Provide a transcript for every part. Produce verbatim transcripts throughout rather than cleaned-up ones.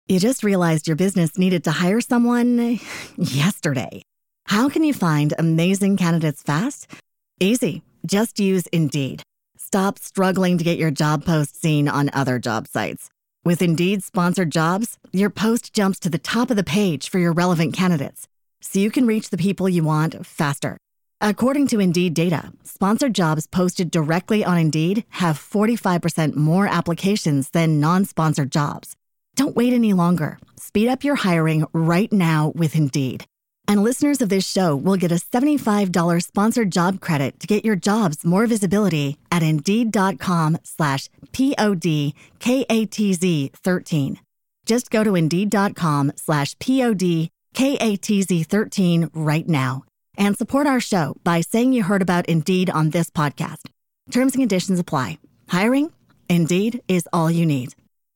You just realized your business needed to hire someone yesterday. How can you find amazing candidates fast? Easy. Just use Indeed. Stop struggling to get your job post seen on other job sites. With Indeed sponsored jobs, your post jumps to the top of the page for your relevant candidates, so you can reach the people you want faster. According to Indeed data, sponsored jobs posted directly on Indeed have forty-five percent more applications than non-sponsored jobs. Don't wait any longer. Speed up your hiring right now with Indeed. And listeners of this show will get a seventy-five dollars sponsored job credit to get your jobs more visibility at Indeed.com slash P-O-D-K-A-T-Z 13. Just go to Indeed.com slash P-O-D-K-A-T-Z 13 right now and support our show by saying you heard about Indeed on this podcast. Terms and conditions apply. Hiring? Indeed is all you need.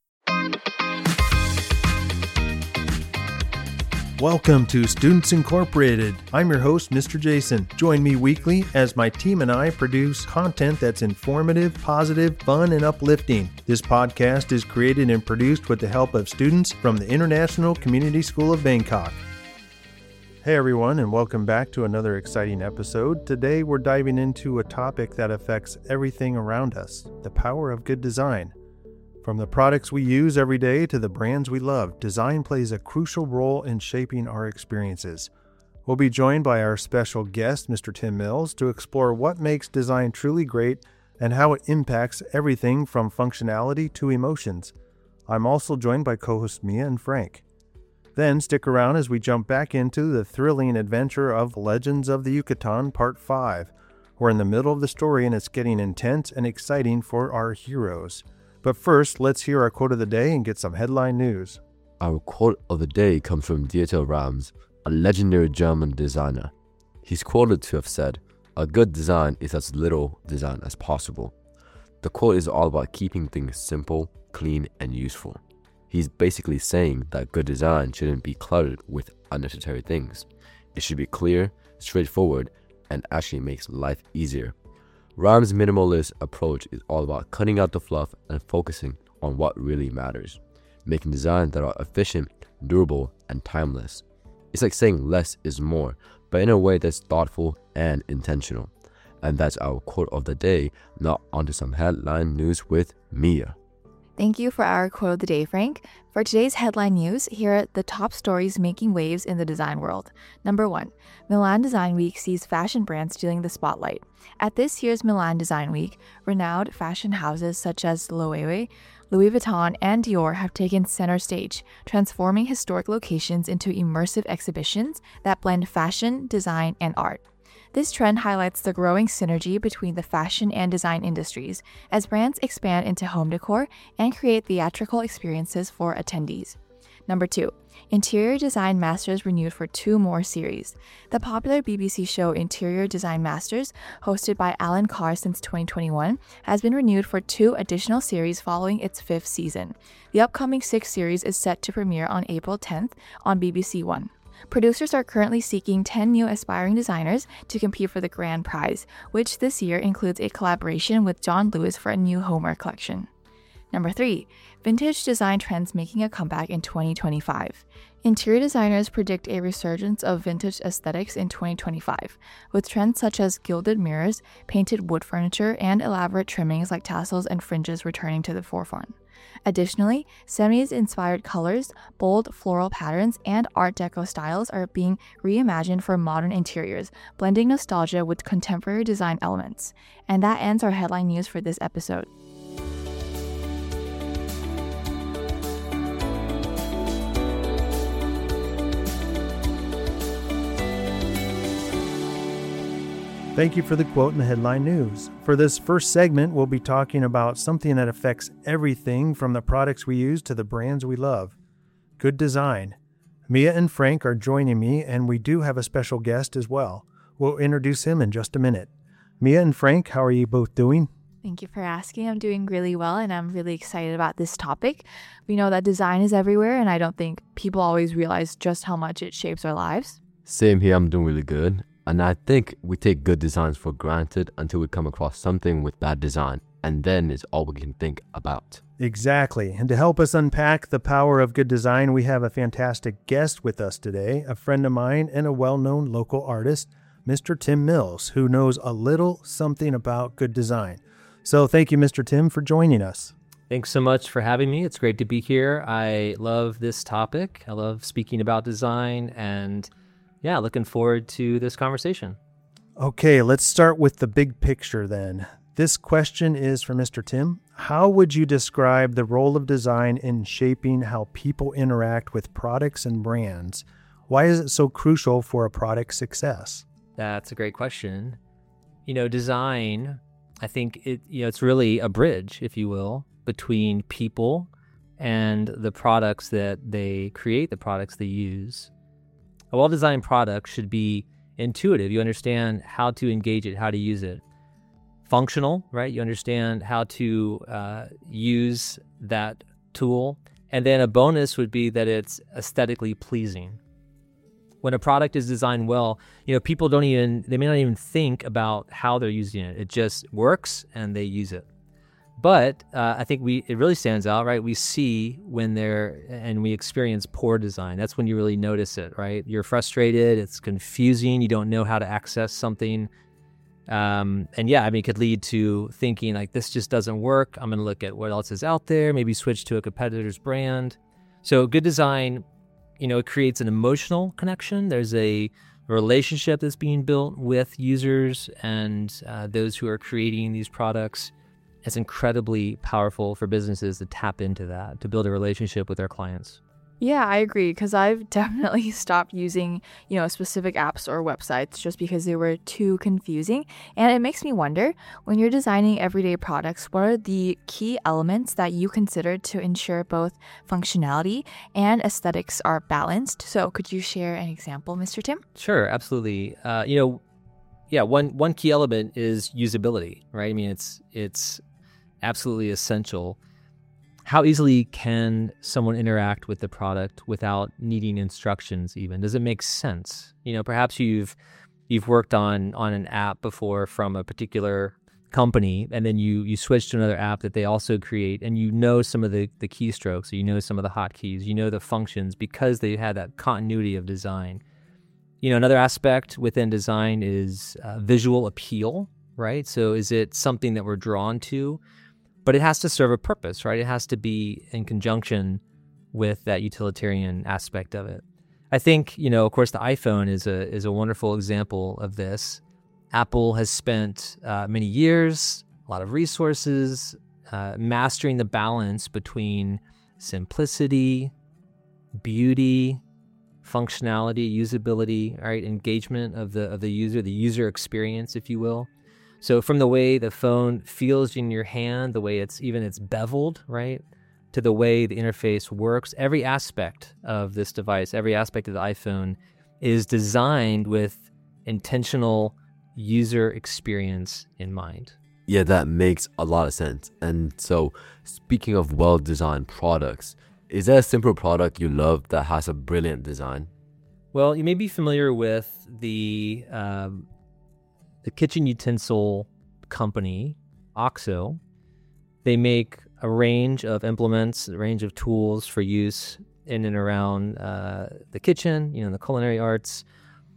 Welcome to Students Incorporated. I'm your host, Mister Jason. Join me weekly as my team and I produce content that's informative, positive, fun, and uplifting. This podcast is created and produced with the help of students from the International Community School of Bangkok. Hey everyone, and welcome back to another exciting episode. Today we're diving into a topic that affects everything around us, the power of good design. From the products we use every day to the brands we love, design plays a crucial role in shaping our experiences. We'll be joined by our special guest, Mister Tim Mills, to explore what makes design truly great and how it impacts everything from functionality to emotions. I'm also joined by co-hosts Mia and Frank. Then stick around as we jump back into the thrilling adventure of Legends of the Yucatan Part five. We're in the middle of the story and it's getting intense and exciting for our heroes. But first, let's hear our quote of the day and get some headline news. Our quote of the day comes from Dieter Rams, a legendary German designer. He's quoted to have said, "A good design is as little design as possible." The quote is all about keeping things simple, clean, and useful. He's basically saying that good design shouldn't be cluttered with unnecessary things. It should be clear, straightforward, and actually makes life easier. Rams' minimalist approach is all about cutting out the fluff and focusing on what really matters, making designs that are efficient, durable, and timeless. It's like saying less is more, but in a way that's thoughtful and intentional. And that's our quote of the day. Now onto some headline news with Mia. Thank you for our quote of the day, Frank. For today's headline news, here are the top stories making waves in the design world. Number one, Milan Design Week sees fashion brands stealing the spotlight. At this year's Milan Design Week, renowned fashion houses such as Loewe, Louis Vuitton, and Dior have taken center stage, transforming historic locations into immersive exhibitions that blend fashion, design, and art. This trend highlights the growing synergy between the fashion and design industries as brands expand into home decor and create theatrical experiences for attendees. Number two, Interior Design Masters renewed for two more series. The popular B B C show Interior Design Masters, hosted by Alan Carr since twenty twenty-one, has been renewed for two additional series following its fifth season. The upcoming sixth series is set to premiere on April tenth on B B C One. Producers are currently seeking ten new aspiring designers to compete for the grand prize, which this year includes a collaboration with John Lewis for a new homeware collection. Number three, vintage design trends making a comeback in twenty twenty-five. Interior designers predict a resurgence of vintage aesthetics in twenty twenty-five, with trends such as gilded mirrors, painted wood furniture, and elaborate trimmings like tassels and fringes returning to the forefront. Additionally, seventies-inspired colors, bold floral patterns, and Art Deco styles are being reimagined for modern interiors, blending nostalgia with contemporary design elements. And that ends our headline news for this episode. Thank you for the quote and the headline news. For this first segment, we'll be talking about something that affects everything from the products we use to the brands we love. Good design. Mia and Frank are joining me, and we do have a special guest as well. We'll introduce him in just a minute. Mia and Frank, how are you both doing? Thank you for asking. I'm doing really well, and I'm really excited about this topic. We know that design is everywhere, and I don't think people always realize just how much it shapes our lives. Same here, I'm doing really good. And I think we take good designs for granted until we come across something with bad design. and then it's all we can think about. Exactly. And to help us unpack the power of good design, we have a fantastic guest with us today, a friend of mine and a well-known local artist, Mister Tim Mills, who knows a little something about good design. So thank you, Mister Tim, for joining us. Thanks so much for having me. It's great to be here. I love this topic. I love speaking about design, and yeah, looking forward to this conversation. Okay, let's start with the big picture then. This question is for Mister Tim. How would you describe the role of design in shaping how people interact with products and brands? Why is it so crucial for a product's success? That's a great question. You know, design, I think it, you know, it's really a bridge, if you will, between people and the products that they create, the products they use. A well-designed product should be intuitive. You understand how to engage it, how to use it. Functional, right? You understand how to uh, use that tool. And then a bonus would be that it's aesthetically pleasing. When a product is designed well, you know, people don't even, they may not even think about how they're using it. It just works and they use it. But uh, I think we it really stands out, right? We see when they're, and we experience poor design. That's when you really notice it, right? You're frustrated, it's confusing, you don't know how to access something. Um, and yeah, I mean, it could lead to thinking like, this just doesn't work. I'm going to look at what else is out there, maybe switch to a competitor's brand. So good design, you know, it creates an emotional connection. There's a relationship that's being built with users and uh, those who are creating these products. It's incredibly powerful for businesses to tap into that, to build a relationship with their clients. Yeah, I agree, because I've definitely stopped using, you know, specific apps or websites just because they were too confusing. And it makes me wonder, when you're designing everyday products, what are the key elements that you consider to ensure both functionality and aesthetics are balanced? So could you share an example, Mister Tim? Sure, absolutely. Uh, you know, yeah, one one key element is usability, right? I mean, it's it's absolutely essential. How easily can someone interact with the product without needing instructions even? Does it make sense? You know, perhaps you've you've worked on on an app before from a particular company, and then you you switch to another app that they also create, and you know some of the, the keystrokes, or you know some of the hotkeys, you know the functions because they had that continuity of design. You know, another aspect within design is uh, visual appeal, right? So is it something that we're drawn to? But it has to serve a purpose, right? It has to be in conjunction with that utilitarian aspect of it. I think, you know, of course, the iPhone is a is a wonderful example of this. Apple has spent uh, many years, a lot of resources, uh, mastering the balance between simplicity, beauty, functionality, usability, right? Engagement of the of the user, the user experience, if you will. So from the way the phone feels in your hand, the way it's even it's beveled, right, to the way the interface works, every aspect of this device, every aspect of the iPhone is designed with intentional user experience in mind. Yeah, that makes a lot of sense. And so speaking of well-designed products, is there a simple product you love that has a brilliant design? Well, you may be familiar with the... Um, The kitchen utensil company, OXO. They make a range of implements, a range of tools for use in and around uh, the kitchen, you know, the culinary arts.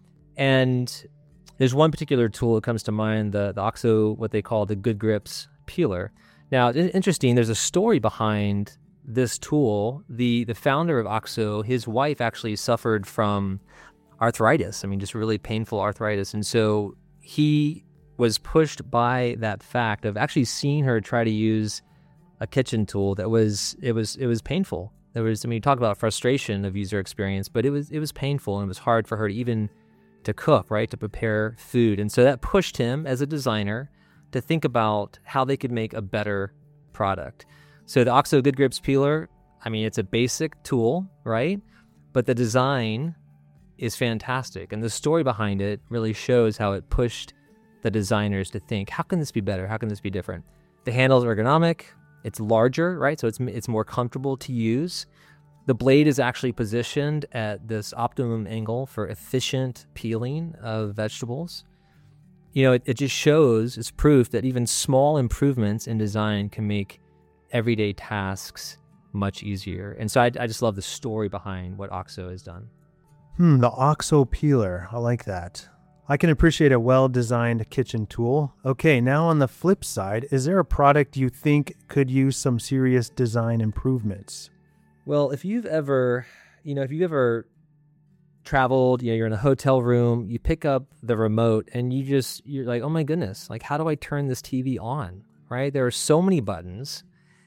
And there's one particular tool that comes to mind, the, the OXO, what they call the Good Grips peeler. Now, it's interesting, there's a story behind this tool. The, the founder of OXO, his wife actually suffered from arthritis. I mean, just really painful arthritis. And so he was pushed by that fact of actually seeing her try to use a kitchen tool that was it was it was painful. There was I mean, you talk about frustration of user experience, but it was it was painful, and it was hard for her to even to cook, right, to prepare food. And so that pushed him as a designer to think about how they could make a better product. So the OXO Good Grips peeler, I mean, it's a basic tool, right? But the design is fantastic. And the story behind it really shows how it pushed the designers to think, how can this be better? How can this be different? The handle is ergonomic. It's larger, right? So it's it's more comfortable to use. The blade is actually positioned at this optimum angle for efficient peeling of vegetables. you know, it, it just shows, it's proof that even small improvements in design can make everyday tasks much easier. And so I, I just love the story behind what OXO has done. Hmm, the OXO peeler. I like that. I can appreciate a well-designed kitchen tool. Okay, now on the flip side, is there a product you think could use some serious design improvements? Well, if you've ever, you know, if you've ever traveled, you know, you're in a hotel room, you pick up the remote and you just, you're like, oh my goodness, like how do I turn this T V on, right? There are so many buttons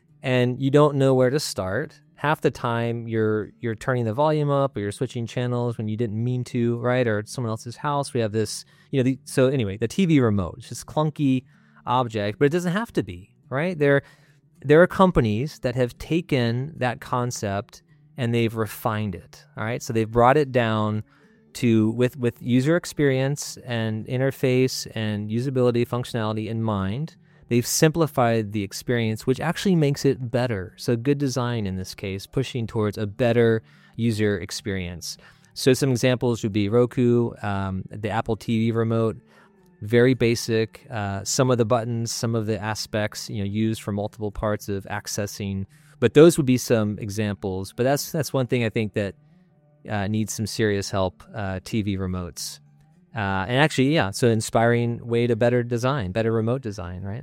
and you don't know where to start. Half the time you're you're turning the volume up or you're switching channels when you didn't mean to, right? Or at someone else's house. We have this, you know, the, so anyway, the T V remote, it's just clunky object, but it doesn't have to be, right? There, there are companies that have taken that concept and they've refined it, all right? So they've brought it down to, with, with user experience and interface and usability functionality in mind. They've simplified the experience, which actually makes it better. So good design in this case, pushing towards a better user experience. So some examples would be Roku, um, the Apple T V remote, very basic. Uh, some of the buttons, some of the aspects, you know, used for multiple parts of accessing. But those would be some examples. But that's that's one thing I think that uh, needs some serious help, uh, T V remotes. Uh, and actually, yeah, so inspiring way to better design, better remote design, right?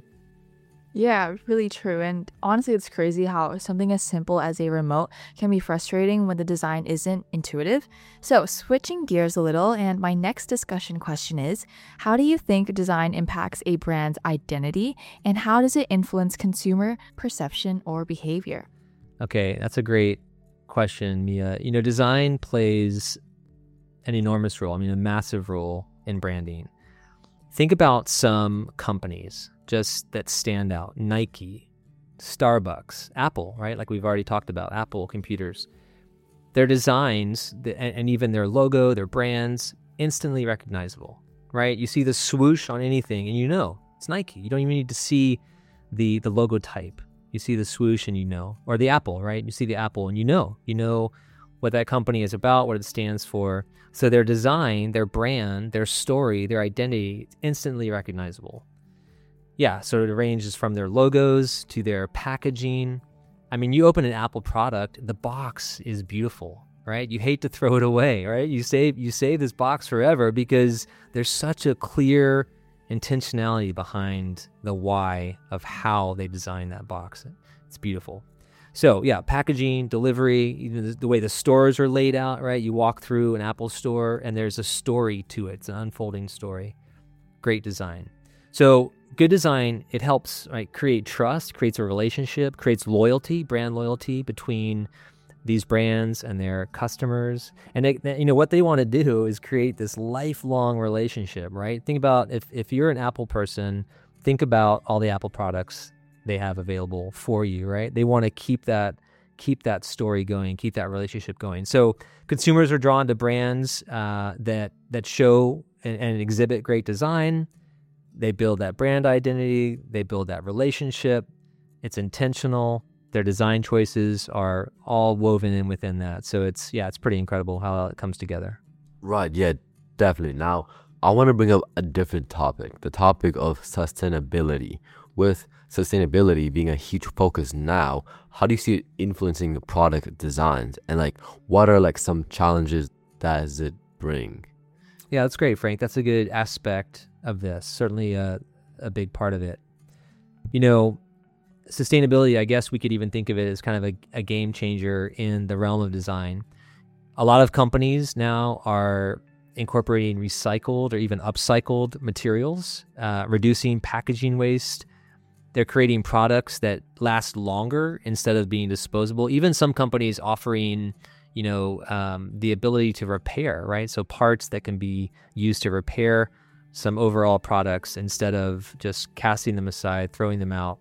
Yeah, really true. And honestly, it's crazy how something as simple as a remote can be frustrating when the design isn't intuitive. So switching gears a little, and my next discussion question is, how do you think design impacts a brand's identity, and how does it influence consumer perception or behavior? Okay, that's a great question, Mia. You know, design plays an enormous role, I mean, a massive role in branding. Think about some companies just that stand out. Nike, Starbucks, Apple, right? Like we've already talked about, Apple computers. Their designs and even their logo, their brands, instantly recognizable, right? You see the swoosh on anything and you know it's Nike. You don't even need to see the, the logo type. You see the swoosh and you know. Or the Apple, right? You see the Apple and you know. You know what that company is about, what it stands for. So their design, their brand, their story, their identity, instantly recognizable. Yeah, so it ranges from their logos to their packaging. I mean, you open an Apple product, the box is beautiful, right? You hate to throw it away, right? You save you save this box forever because there's such a clear intentionality behind the why of how they designed that box. It's beautiful. So yeah, packaging, delivery, even the, the way the stores are laid out, right? You walk through an Apple store and there's a story to it. It's an unfolding story. Great design. So good design, it helps, right, create trust, creates a relationship, creates loyalty, brand loyalty between these brands and their customers. And they, they, you know what they want to do is create this lifelong relationship, right? Think about if, if you're an Apple person, think about all the Apple products they have available for you, right? They want to keep that keep that story going, keep that relationship going. So consumers are drawn to brands uh, that that show and, and exhibit great design. They build that brand identity. They build that relationship. It's intentional. Their design choices are all woven in within that. So it's, yeah, it's pretty incredible how it comes together. Right, yeah, definitely. Now, I want to bring up a different topic, the topic of sustainability. With sustainability being a huge focus now, how do you see it influencing product designs? And like, what are like some challenges does it bring? Yeah, that's great, Frank. That's a good aspect of this. Certainly a, a big part of it. You know, sustainability, I guess we could even think of it as kind of a, a game changer in the realm of design. A lot of companies now are incorporating recycled or even upcycled materials, uh, reducing packaging waste. They're creating products that last longer instead of being disposable. Even some companies offering, you know, um, the ability to repair, right? So parts that can be used to repair some overall products instead of just casting them aside, throwing them out,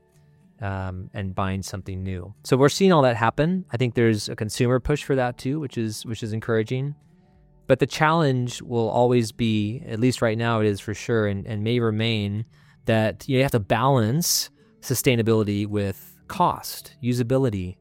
um, and buying something new. So we're seeing all that happen. I think there's a consumer push for that too, which is which is encouraging. But the challenge will always be, at least right now it is for sure, and, and may remain, that you have to balance sustainability with cost, usability.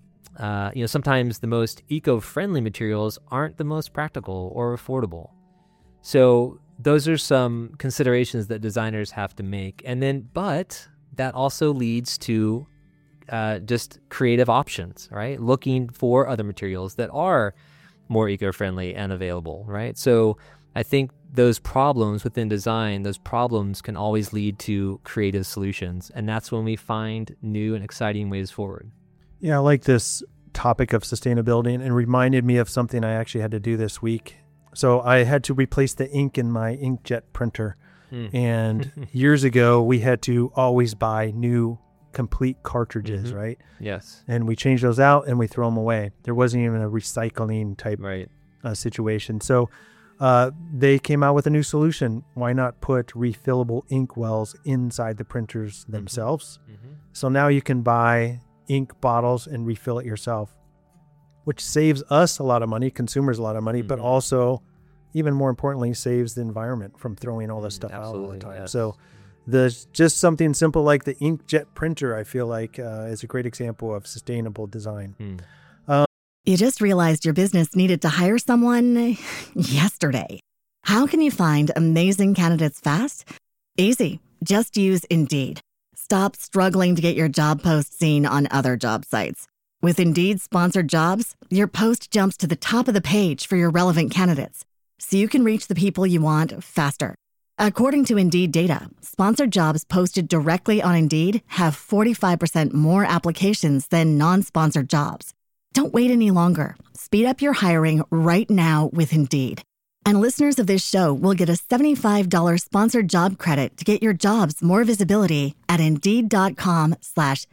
Uh, you know, sometimes the most eco-friendly materials aren't the most practical or affordable. So those are some considerations that designers have to make. And then, but that also leads to uh, just creative options, right? Looking for other materials that are more eco-friendly and available, right? So I think those problems within design, those problems can always lead to creative solutions. And that's when we find new and exciting ways forward. Yeah, I like this topic of sustainability, and it reminded me of something I actually had to do this week. So I had to replace the ink in my inkjet printer. Mm. And years ago, we had to always buy new complete cartridges, mm-hmm. right? Yes. And we change those out and we throw them away. There wasn't even a recycling type right. uh, situation. So uh, they came out with a new solution. Why not put refillable ink wells inside the printers mm-hmm. themselves? Mm-hmm. So now you can buy ink bottles and refill it yourself, which saves us a lot of money, consumers a lot of money, mm-hmm. but also, even more importantly, saves the environment from throwing all this stuff Absolutely, out all the time. Yes. So the just something simple like the inkjet printer, I feel like, uh, is a great example of sustainable design. Mm. Um, You just realized your business needed to hire someone yesterday. How can you find amazing candidates fast? Easy. Just use Indeed. Stop struggling to get your job post seen on other job sites. With Indeed sponsored jobs, your post jumps to the top of the page for your relevant candidates, so you can reach the people you want faster. According to Indeed data, sponsored jobs posted directly on Indeed have forty-five percent more applications than non-sponsored jobs. Don't wait any longer. Speed up your hiring right now with Indeed. And listeners of this show will get a seventy-five dollars sponsored job credit to get your jobs more visibility at Indeed.com slash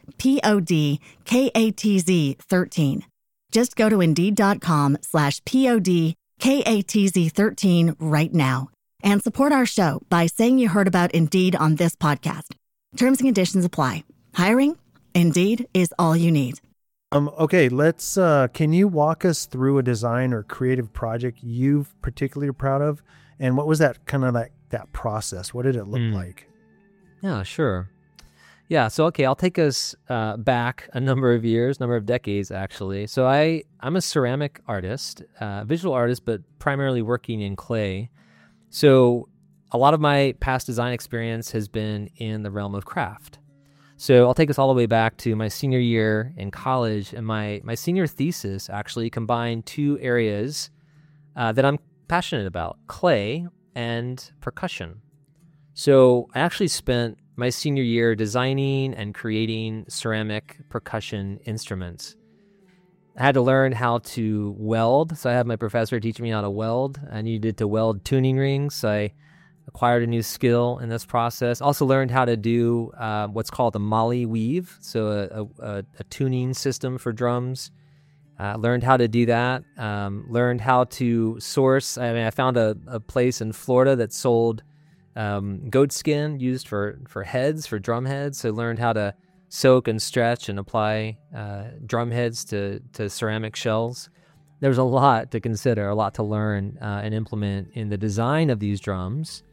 P-O-D-K-A-T-Z 13. Just go to Indeed.com slash P-O-D-K-A-T-Z 13 right now and support our show by saying you heard about Indeed on this podcast. Terms and conditions apply. Hiring? Indeed is all you need. Um, okay, let's, uh, can you walk us through a design or creative project you've particularly proud of? And what was that kind of like that process? What did it look mm. like? Yeah, sure. Yeah, so, okay, I'll take us uh, back a number of years, number of decades, actually. So I, I'm a ceramic artist, uh, visual artist, but primarily working in clay. So a lot of my past design experience has been in the realm of craft. So I'll take us all the way back to my senior year in college, and my, my senior thesis actually combined two areas uh, that I'm passionate about, clay and percussion. So I actually spent my senior year designing and creating ceramic percussion instruments. I had to learn how to weld, so I had my professor teach me how to weld. I needed to weld tuning rings, so I acquired a new skill in this process. Also learned how to do uh, what's called a molly weave, so a, a, a tuning system for drums. Uh, learned how to do that. Um, learned how to source. I mean, I found a, a place in Florida that sold um, goat skin used for, for heads, for drum heads. So learned how to soak and stretch and apply uh, drum heads to, to ceramic shells. There's a lot to consider, a lot to learn uh, and implement in the design of these drums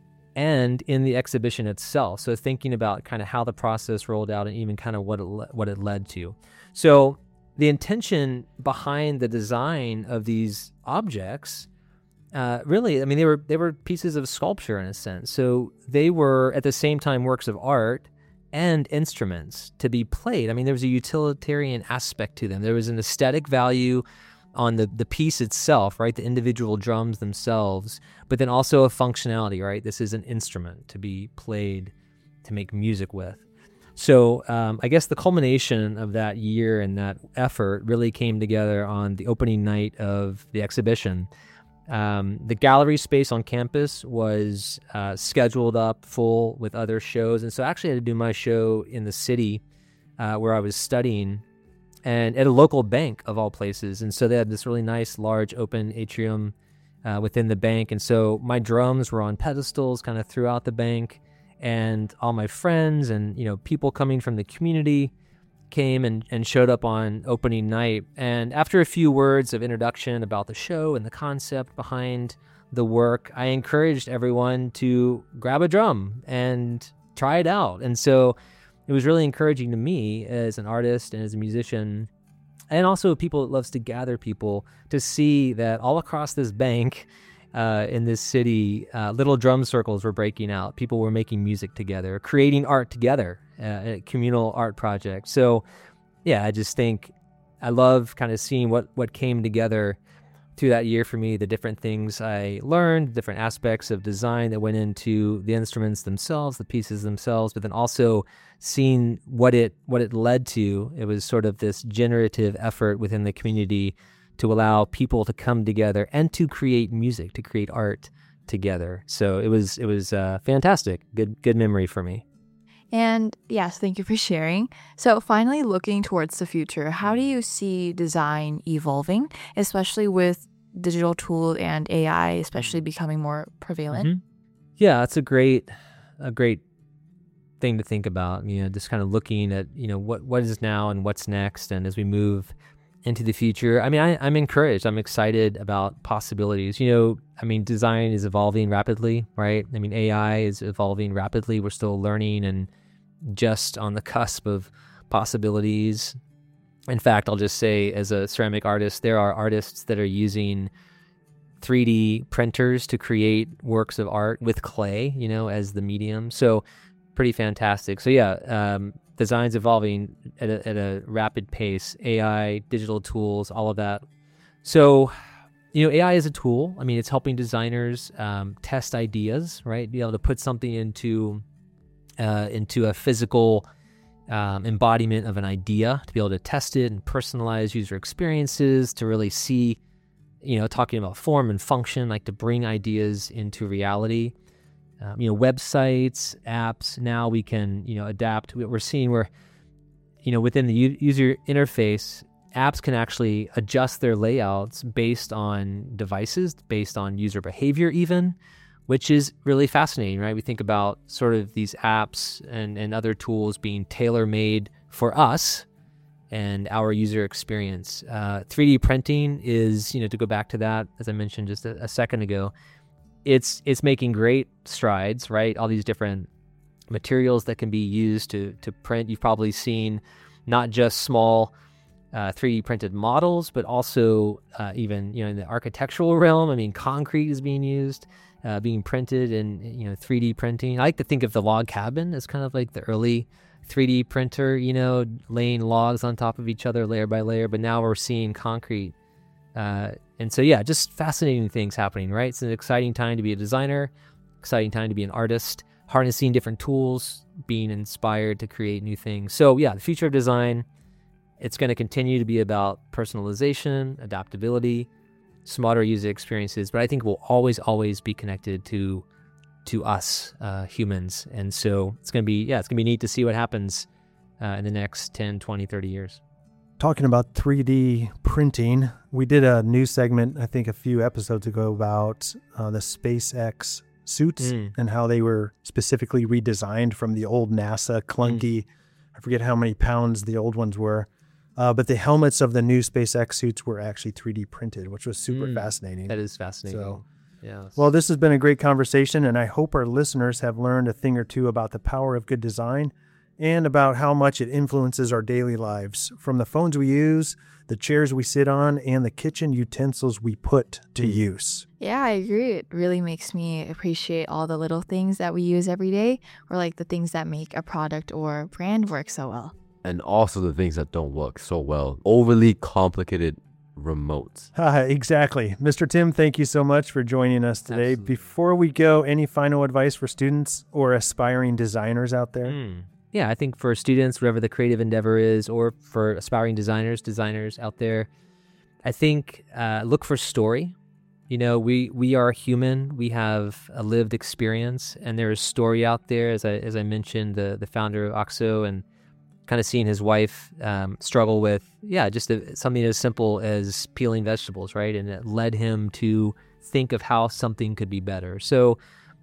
and in the exhibition itself. So thinking about kind of how the process rolled out and even kind of what it, le- what it led to. So the intention behind the design of these objects, uh, really, I mean, they were they were pieces of sculpture in a sense. So they were at the same time works of art and instruments to be played. I mean, there was a utilitarian aspect to them. There was an aesthetic value on the, the piece itself, right? The individual drums themselves, but then also a functionality, right? This is an instrument to be played, to make music with. So um, I guess the culmination of that year and that effort really came together on the opening night of the exhibition. Um, the gallery space on campus was uh, scheduled up full with other shows. And so I actually had to do my show in the city uh, where I was studying and at a local bank of all places. And so they had this really nice, large, open atrium uh, within the bank. And so my drums were on pedestals kind of throughout the bank. And all my friends and, you know, people coming from the community came and, and showed up on opening night. And after a few words of introduction about the show and the concept behind the work, I encouraged everyone to grab a drum and try it out. And so it was really encouraging to me as an artist and as a musician, and also people that loves to gather people, to see that all across this bank uh, in this city, uh, little drum circles were breaking out. People were making music together, creating art together, uh, a communal art project. So, yeah, I just think I love kind of seeing what, what came together through that year for me, the different things I learned, different aspects of design that went into the instruments themselves, the pieces themselves, but then also seeing what it what it led to. It was sort of this generative effort within the community to allow people to come together and to create music, to create art together. So it was it was uh, fantastic. Good good memory for me. And yes, thank you for sharing. So finally, looking towards the future, how do you see design evolving, especially with digital tools and A I, especially becoming more prevalent? Mm-hmm. Yeah, it's a great, a great thing to think about. You know, just kind of looking at you know what what is now and what's next, and as we move into the future. I mean, I, I'm encouraged. I'm excited about possibilities. You know, I mean, design is evolving rapidly, right? I mean, A I is evolving rapidly. We're still learning and just on the cusp of possibilities. In fact, I'll just say as a ceramic artist, there are artists that are using three D printers to create works of art with clay, you know, as the medium. So pretty fantastic. So yeah, um, design's evolving at a, at a rapid pace, A I, digital tools, all of that. So, you know, A I is a tool. I mean, it's helping designers um, test ideas, right? Be able to put something into uh, into a physical um, embodiment of an idea, to be able to test it and personalize user experiences, to really see, you know, talking about form and function, like to bring ideas into reality. Um, you know, websites, apps, now we can, you know, adapt. We're seeing where, you know, within the u- user interface, apps can actually adjust their layouts based on devices, based on user behavior even, which is really fascinating, right? We think about sort of these apps and, and other tools being tailor-made for us and our user experience. Uh, three D printing is, you know, to go back to that, as I mentioned just a, a second ago, it's it's making great strides, right? All these different materials that can be used to to print. You've probably seen not just small uh, three D printed models, but also uh, even, you know, in the architectural realm. I mean, concrete is being used, uh, being printed in, you know, three D printing. I like to think of the log cabin as kind of like the early three D printer, you know, laying logs on top of each other layer by layer. But now we're seeing concrete. Uh, and so, yeah, just fascinating things happening, right? It's an exciting time to be a designer, exciting time to be an artist, harnessing different tools, being inspired to create new things. So, yeah, the future of design, it's going to continue to be about personalization, adaptability, smarter user experiences. But I think we'll always, always be connected to to us uh, humans. And so it's going to be, yeah, it's going to be neat to see what happens uh, in the next ten, twenty, thirty years. Talking about three D printing, we did a news segment, I think a few episodes ago, about uh, the SpaceX suits mm. and how they were specifically redesigned from the old NASA clunky, mm. I forget how many pounds the old ones were, uh, but the helmets of the new SpaceX suits were actually three D printed, which was super mm. fascinating. That is fascinating. So, yeah. Well, this has been a great conversation, and I hope our listeners have learned a thing or two about the power of good design and about how much it influences our daily lives, from the phones we use, the chairs we sit on, and the kitchen utensils we put to mm. use. Yeah, I agree. It really makes me appreciate all the little things that we use every day, or like the things that make a product or brand work so well. And also the things that don't work so well. Overly complicated remotes. Uh, exactly. Mister Tim, thank you so much for joining us today. Absolutely. Before we go, any final advice for students or aspiring designers out there? Mm. Yeah, I think for students, whatever the creative endeavor is, or for aspiring designers, designers out there, I think uh, look for story. You know, we we are human. We have a lived experience, and there is story out there. As I as I mentioned, the the founder of OXO, and kind of seeing his wife um, struggle with, yeah, just a, something as simple as peeling vegetables, right? And it led him to think of how something could be better. So,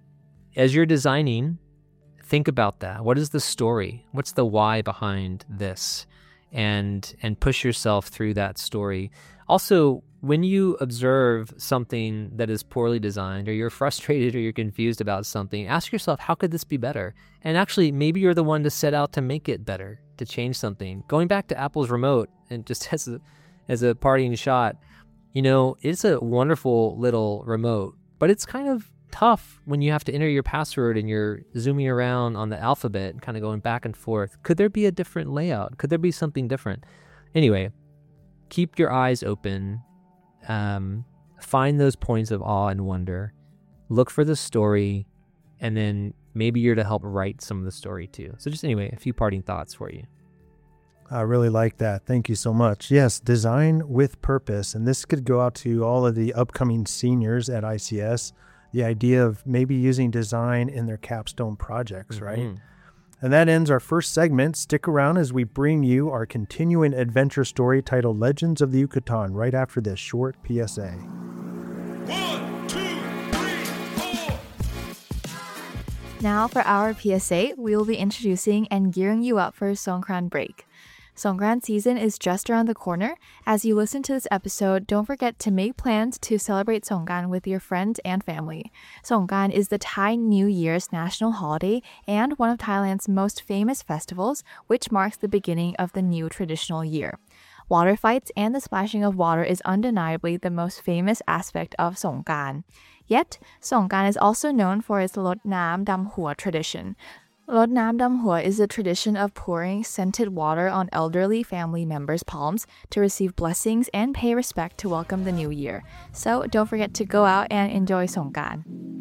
as you're designing, think about that. What is the story? What's the why behind this? And and push yourself through that story. Also, when you observe something that is poorly designed, or you're frustrated or you're confused about something, ask yourself, how could this be better? And actually, maybe you're the one to set out to make it better, to change something. Going back to Apple's remote, and just as a, as a parting shot, you know, it's a wonderful little remote, but it's kind of tough when you have to enter your password and you're zooming around on the alphabet and kind of going back and forth. Could there be a different layout? Could there be something different? Anyway, keep your eyes open. Um, find those points of awe and wonder. Look for the story, and then maybe you're to help write some of the story too. So just anyway, a few parting thoughts for you. I really like that. Thank you so much. Yes, design with purpose. And this could go out to all of the upcoming seniors at I C S. The idea of maybe using design in their capstone projects, mm-hmm. right? And that ends our first segment. Stick around as we bring you our continuing adventure story titled Legends of the Yucatan right after this short P S A. One, two, three, four. Now for our P S A, we will be introducing and gearing you up for Songkran break. Songkran season is just around the corner. As you listen to this episode, don't forget to make plans to celebrate Songkran with your friends and family. Songkran is the Thai New Year's national holiday and one of Thailand's most famous festivals, which marks the beginning of the new traditional year. Water fights and the splashing of water is undeniably the most famous aspect of Songkran. Yet, Songkran is also known for its Lod Nam Dam Hua tradition. Lod Nam Dam Hua is a tradition of pouring scented water on elderly family members' palms to receive blessings and pay respect to welcome the new year. So don't forget to go out and enjoy Songkran.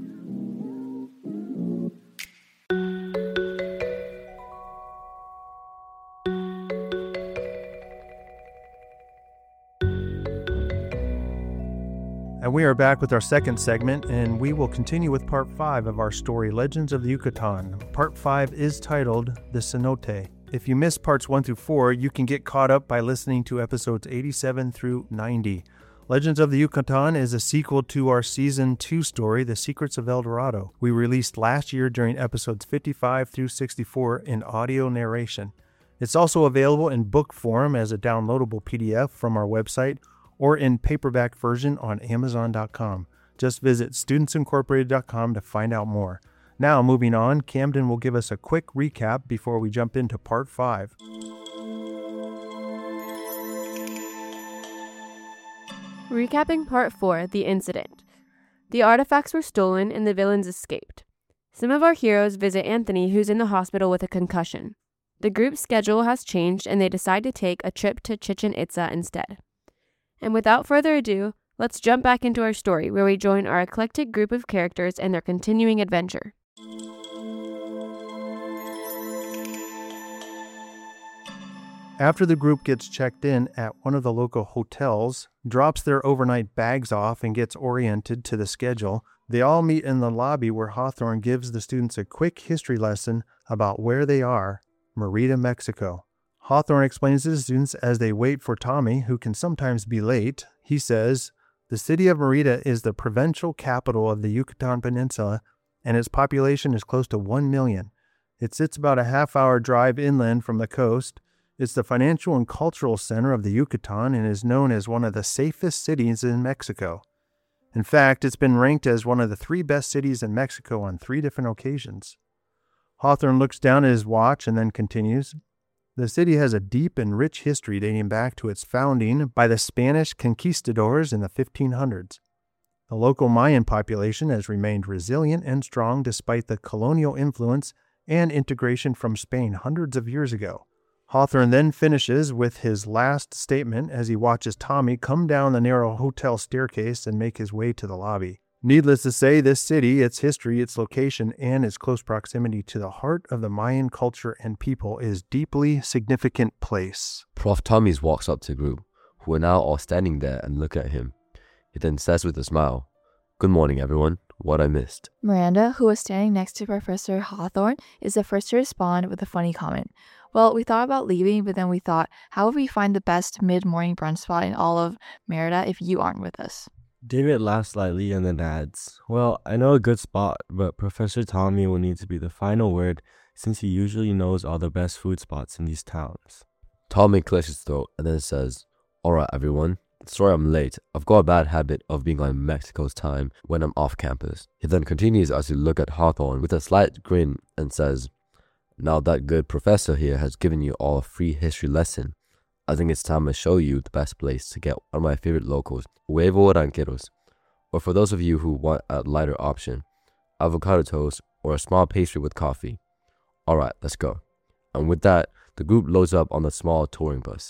And we are back with our second segment, and we will continue with part five of our story, Legends of the Yucatan. Part five is titled The Cenote. If you missed parts one through four, you can get caught up by listening to episodes eighty-seven through ninety. Legends of the Yucatan is a sequel to our season two story, The Secrets of El Dorado. We released last year during episodes fifty-five through sixty-four in audio narration. It's also available in book form as a downloadable P D F from our website, or in paperback version on amazon dot com. Just visit students incorporated dot com to find out more. Now, moving on, Camden will give us a quick recap before we jump into part five. Recapping part four, The Incident. The artifacts were stolen and the villains escaped. Some of our heroes visit Anthony, who's in the hospital with a concussion. The group's schedule has changed and they decide to take a trip to Chichen Itza instead. And without further ado, let's jump back into our story where we join our eclectic group of characters and their continuing adventure. After the group gets checked in at one of the local hotels, drops their overnight bags off, and gets oriented to the schedule, they all meet in the lobby where Hawthorne gives the students a quick history lesson about where they are, Merida, Mexico. Hawthorne explains to the students as they wait for Tommy, who can sometimes be late. He says, the city of Merida is the provincial capital of the Yucatan Peninsula, and its population is close to one million. It sits about a half-hour drive inland from the coast. It's the financial and cultural center of the Yucatan and is known as one of the safest cities in Mexico. In fact, it's been ranked as one of the three best cities in Mexico on three different occasions. Hawthorne looks down at his watch and then continues, the city has a deep and rich history dating back to its founding by the Spanish conquistadors in the fifteen hundreds. The local Mayan population has remained resilient and strong despite the colonial influence and integration from Spain hundreds of years ago. Hawthorne then finishes with his last statement as he watches Tommy come down the narrow hotel staircase and make his way to the lobby. Needless to say, this city, its history, its location, and its close proximity to the heart of the Mayan culture and people is a deeply significant place. Professor Tommy's walks up to the group, who are now all standing there and look at him. He then says with a smile, good morning, everyone. What I missed. Miranda, who was standing next to Professor Hawthorne, is the first to respond with a funny comment. Well, we thought about leaving, but then we thought, how would we find the best mid-morning brunch spot in all of Merida if you aren't with us? David laughs slightly and then adds, well, I know a good spot, but Professor Tommy will need to be the final word since he usually knows all the best food spots in these towns. Tommy clears his throat and then says, alright everyone, sorry I'm late. I've got a bad habit of being on Mexico's time when I'm off campus. He then continues as he looks at Hawthorne with a slight grin and says, now that good professor here has given you all a free history lesson, I think it's time to show you the best place to get one of my favorite locals, Huevo Rancheros, Or for those of you who want a lighter option, avocado toast or a small pastry with coffee. Alright, let's go. And with that, the group loads up on the small touring bus.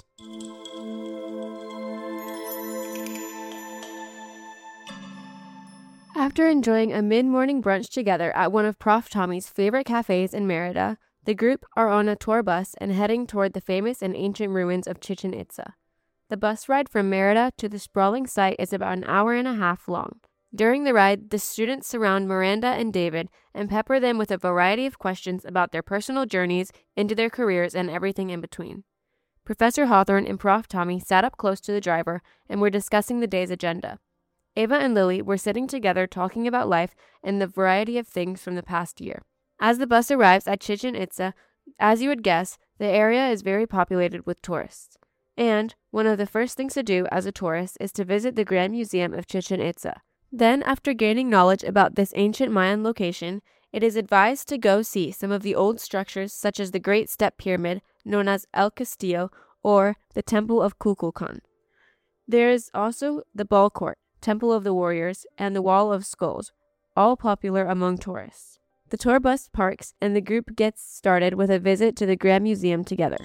After enjoying a mid-morning brunch together at one of Professor Tommy's favorite cafes in Merida, the group are on a tour bus and heading toward the famous and ancient ruins of Chichen Itza. The bus ride from Merida to the sprawling site is about an hour and a half long. During the ride, the students surround Miranda and David and pepper them with a variety of questions about their personal journeys into their careers and everything in between. Professor Hawthorne and Professor Tommy sat up close to the driver and were discussing the day's agenda. Ava and Lily were sitting together talking about life and the variety of things from the past year. As the bus arrives at Chichen Itza, as you would guess, the area is very populated with tourists. And one of the first things to do as a tourist is to visit the Grand Museum of Chichen Itza. Then, after gaining knowledge about this ancient Mayan location, it is advised to go see some of the old structures such as the Great Step Pyramid, known as El Castillo, or the Temple of Kukulkan. There is also the Ball Court, Temple of the Warriors, and the Wall of Skulls, all popular among tourists. The tour bus parks and the group gets started with a visit to the Grand Museum together.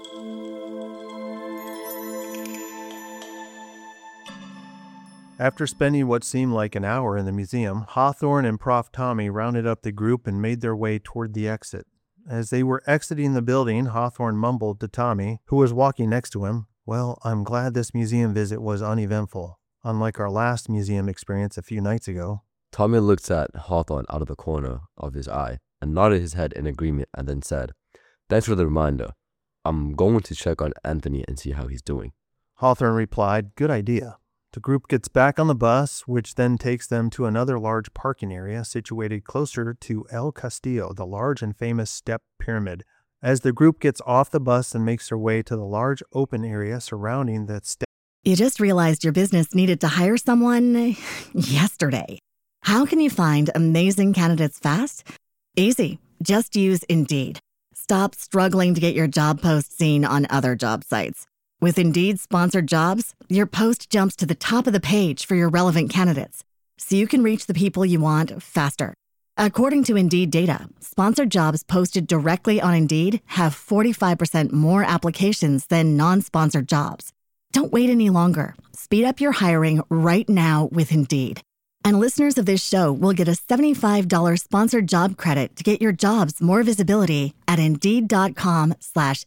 After spending what seemed like an hour in the museum, Hawthorne and Professor Tommy rounded up the group and made their way toward the exit. As they were exiting the building, Hawthorne mumbled to Tommy, who was walking next to him, "Well, I'm glad this museum visit was uneventful, unlike our last museum experience a few nights ago." Tommy looked at Hawthorne out of the corner of his eye and nodded his head in agreement and then said, "Thanks for the reminder. I'm going to check on Anthony and see how he's doing." Hawthorne replied, "Good idea." The group gets back on the bus, which then takes them to another large parking area situated closer to El Castillo, the large and famous step pyramid. As the group gets off the bus and makes their way to the large open area surrounding the step. You just realized your business needed to hire someone yesterday. How can you find amazing candidates fast? Easy. Just use Indeed. Stop struggling to get your job post seen on other job sites. With Indeed sponsored jobs, your post jumps to the top of the page for your relevant candidates, so you can reach the people you want faster. According to Indeed data, sponsored jobs posted directly on Indeed have forty-five percent more applications than non-sponsored jobs. Don't wait any longer. Speed up your hiring right now with Indeed. And listeners of this show will get a seventy-five dollars sponsored job credit to get your jobs more visibility at Indeed.com slash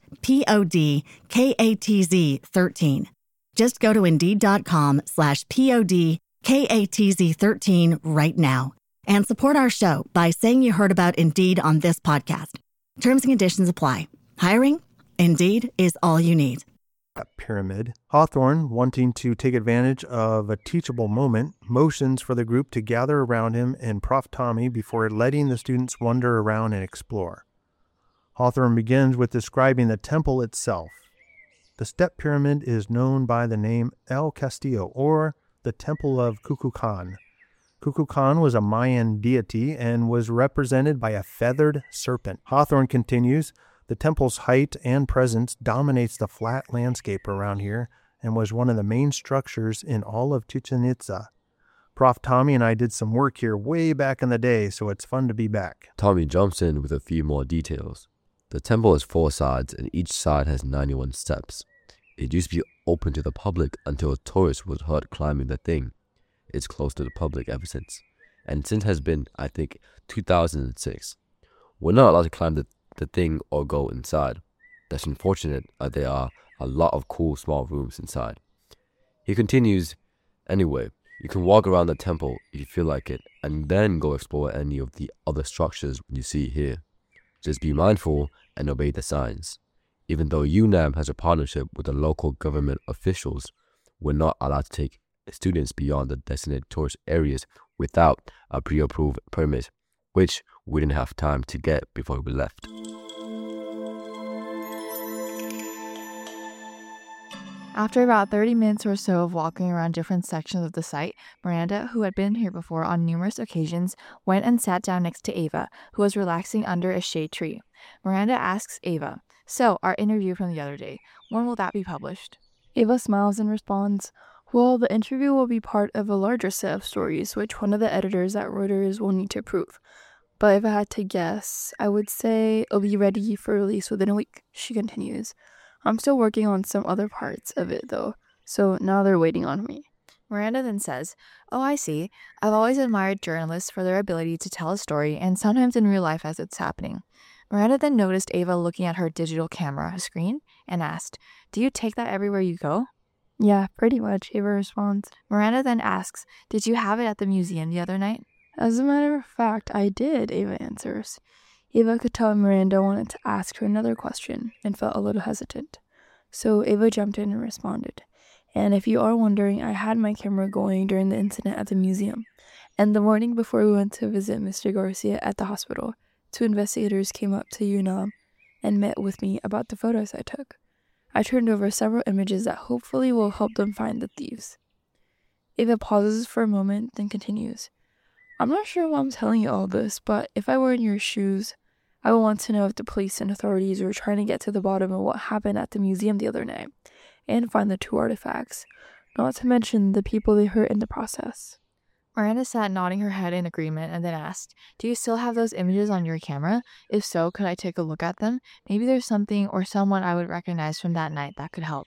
P-O-D-K-A-T-Z 13. Just go to Indeed.com slash P-O-D-K-A-T-Z 13 right now and support our show by saying you heard about Indeed on this podcast. Terms and conditions apply. Hiring? Indeed is all you need. Pyramid. Hawthorne, wanting to take advantage of a teachable moment, motions for the group to gather around him and Professor Tommy before letting the students wander around and explore. Hawthorne begins with describing the temple itself. The step pyramid is known by the name El Castillo, or the Temple of Kukulkan. Kukulkan was a Mayan deity and was represented by a feathered serpent. Hawthorne continues, "The temple's height and presence dominates the flat landscape around here and was one of the main structures in all of Chichen Itza. Professor Tommy and I did some work here way back in the day, so it's fun to be back." Tommy jumps in with a few more details. The temple has four sides and each side has ninety-one steps. It used to be open to the public until a tourist was hurt climbing the thing. It's closed to the public ever since, and since has been, I think, two thousand six. We're not allowed to climb the the thing or go inside. That's unfortunate, as there are a lot of cool small rooms inside. He continues, "Anyway, you can walk around the temple if you feel like it, and then go explore any of the other structures you see here. Just be mindful and obey the signs. Even though U NAM has a partnership with the local government officials, we're not allowed to take students beyond the designated tourist areas without a pre-approved permit, which we didn't have time to get before we left." After about thirty minutes or so of walking around different sections of the site, Miranda, who had been here before on numerous occasions, went and sat down next to Ava, who was relaxing under a shade tree. Miranda asks Ava, "So, our interview from the other day, when will that be published?" Ava smiles and responds, Well, the interview will be part of a larger set of stories, which one of the editors at Reuters will need to approve. But if I had to guess, I would say it'll be ready for release within a week, she continues. I'm still working on some other parts of it, though, so now they're waiting on me. Miranda then says, "Oh, I see. I've always admired journalists for their ability to tell a story, and sometimes in real life as it's happening." Miranda then noticed Ava looking at her digital camera screen and asked, "Do you take that everywhere you go?" Yeah, pretty much, Ava responds. Miranda then asks, "Did you have it at the museum the other night?" As a matter of fact, I did, Ava answers. Ava could tell Miranda wanted to ask her another question and felt a little hesitant. So Ava jumped in and responded. And if you are wondering, I had my camera going during the incident at the museum. And the morning before we went to visit Mister Garcia at the hospital, two investigators came up to U N A M and met with me about the photos I took. I turned over several images that hopefully will help them find the thieves. Ava pauses for a moment, then continues. I'm not sure why I'm telling you all this, but if I were in your shoes, I would want to know if the police and authorities were trying to get to the bottom of what happened at the museum the other night and find the two artifacts, not to mention the people they hurt in the process. Miranda sat nodding her head in agreement and then asked, "Do you still have those images on your camera? If so, could I take a look at them? Maybe there's something or someone I would recognize from that night that could help."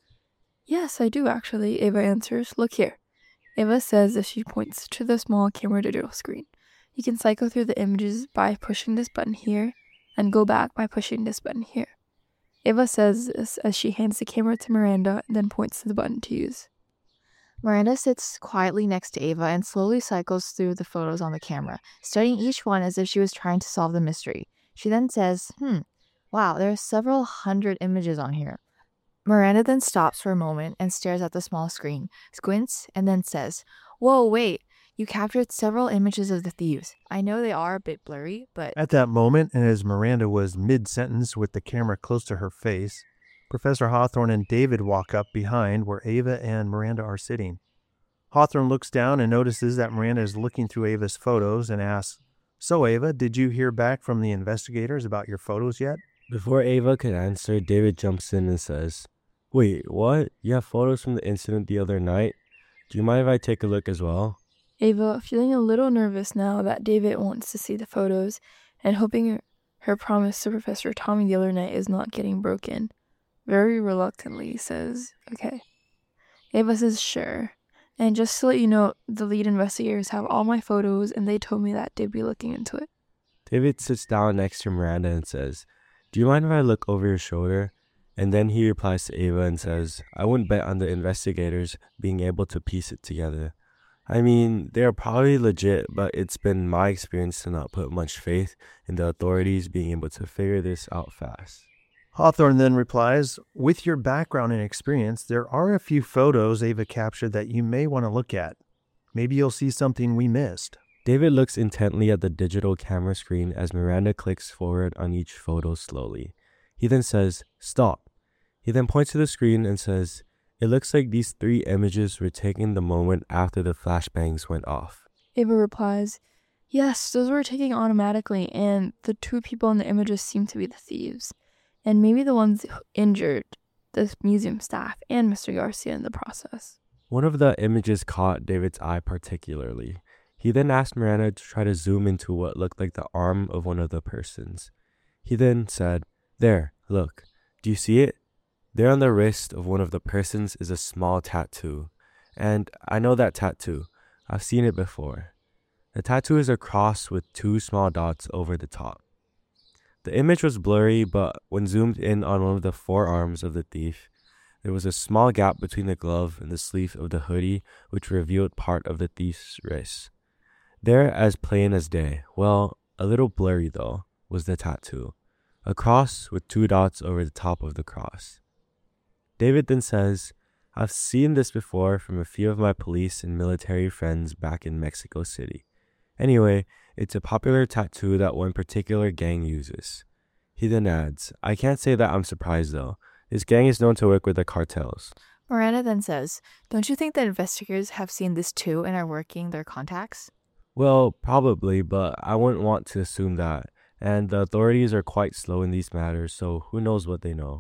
Yes, I do actually, Ava answers. Look here. Ava says as she points to the small camera digital screen. You can cycle through the images by pushing this button here and go back by pushing this button here. Ava says this as she hands the camera to Miranda and then points to the button to use. Miranda sits quietly next to Ava and slowly cycles through the photos on the camera, studying each one as if she was trying to solve the mystery. She then says, hmm, wow, there are several hundred images on here. Miranda then stops for a moment and stares at the small screen, squints, and then says, whoa, wait, you captured several images of the thieves. I know they are a bit blurry, but... At that moment, and as Miranda was mid-sentence with the camera close to her face, Professor Hawthorne and David walk up behind where Ava and Miranda are sitting. Hawthorne looks down and notices that Miranda is looking through Ava's photos and asks, So, Ava, did you hear back from the investigators about your photos yet? Before Ava could answer, David jumps in and says, Wait, what? You have photos from the incident the other night? Do you mind if I take a look as well? Ava, feeling a little nervous now that David wants to see the photos and hoping her promise to Professor Tommy the other night is not getting broken, very reluctantly says, okay. Ava says, sure. And just to let you know, the lead investigators have all my photos and they told me that they'd be looking into it. David sits down next to Miranda and says, Do you mind if I look over your shoulder? And then he replies to Ava and says, I wouldn't bet on the investigators being able to piece it together. I mean, they are probably legit, but it's been my experience to not put much faith in the authorities being able to figure this out fast. Hawthorne then replies, With your background and experience, there are a few photos Ava captured that you may want to look at. Maybe you'll see something we missed. David looks intently at the digital camera screen as Miranda clicks forward on each photo slowly. He then says, Stop. He then points to the screen and says, It looks like these three images were taken the moment after the flashbangs went off. Ava replies, Yes, those were taken automatically, and the two people in the images seem to be the thieves. And maybe the ones injured, the museum staff, and Mister Garcia in the process. One of the images caught David's eye particularly. He then asked Miranda to try to zoom into what looked like the arm of one of the persons. He then said, There, look, do you see it? There on the wrist of one of the persons is a small tattoo. And I know that tattoo. I've seen it before. The tattoo is a cross with two small dots over the top. The image was blurry, but when zoomed in on one of the forearms of the thief, there was a small gap between the glove and the sleeve of the hoodie, which revealed part of the thief's wrist. There, as plain as day, well, a little blurry though, was the tattoo. A cross with two dots over the top of the cross. David then says, I've seen this before from a few of my police and military friends back in Mexico City. Anyway, it's a popular tattoo that one particular gang uses. He then adds, I can't say that I'm surprised though. This gang is known to work with the cartels. Miranda then says, Don't you think that investigators have seen this too and are working their contacts? Well, probably, but I wouldn't want to assume that. And the authorities are quite slow in these matters, so who knows what they know.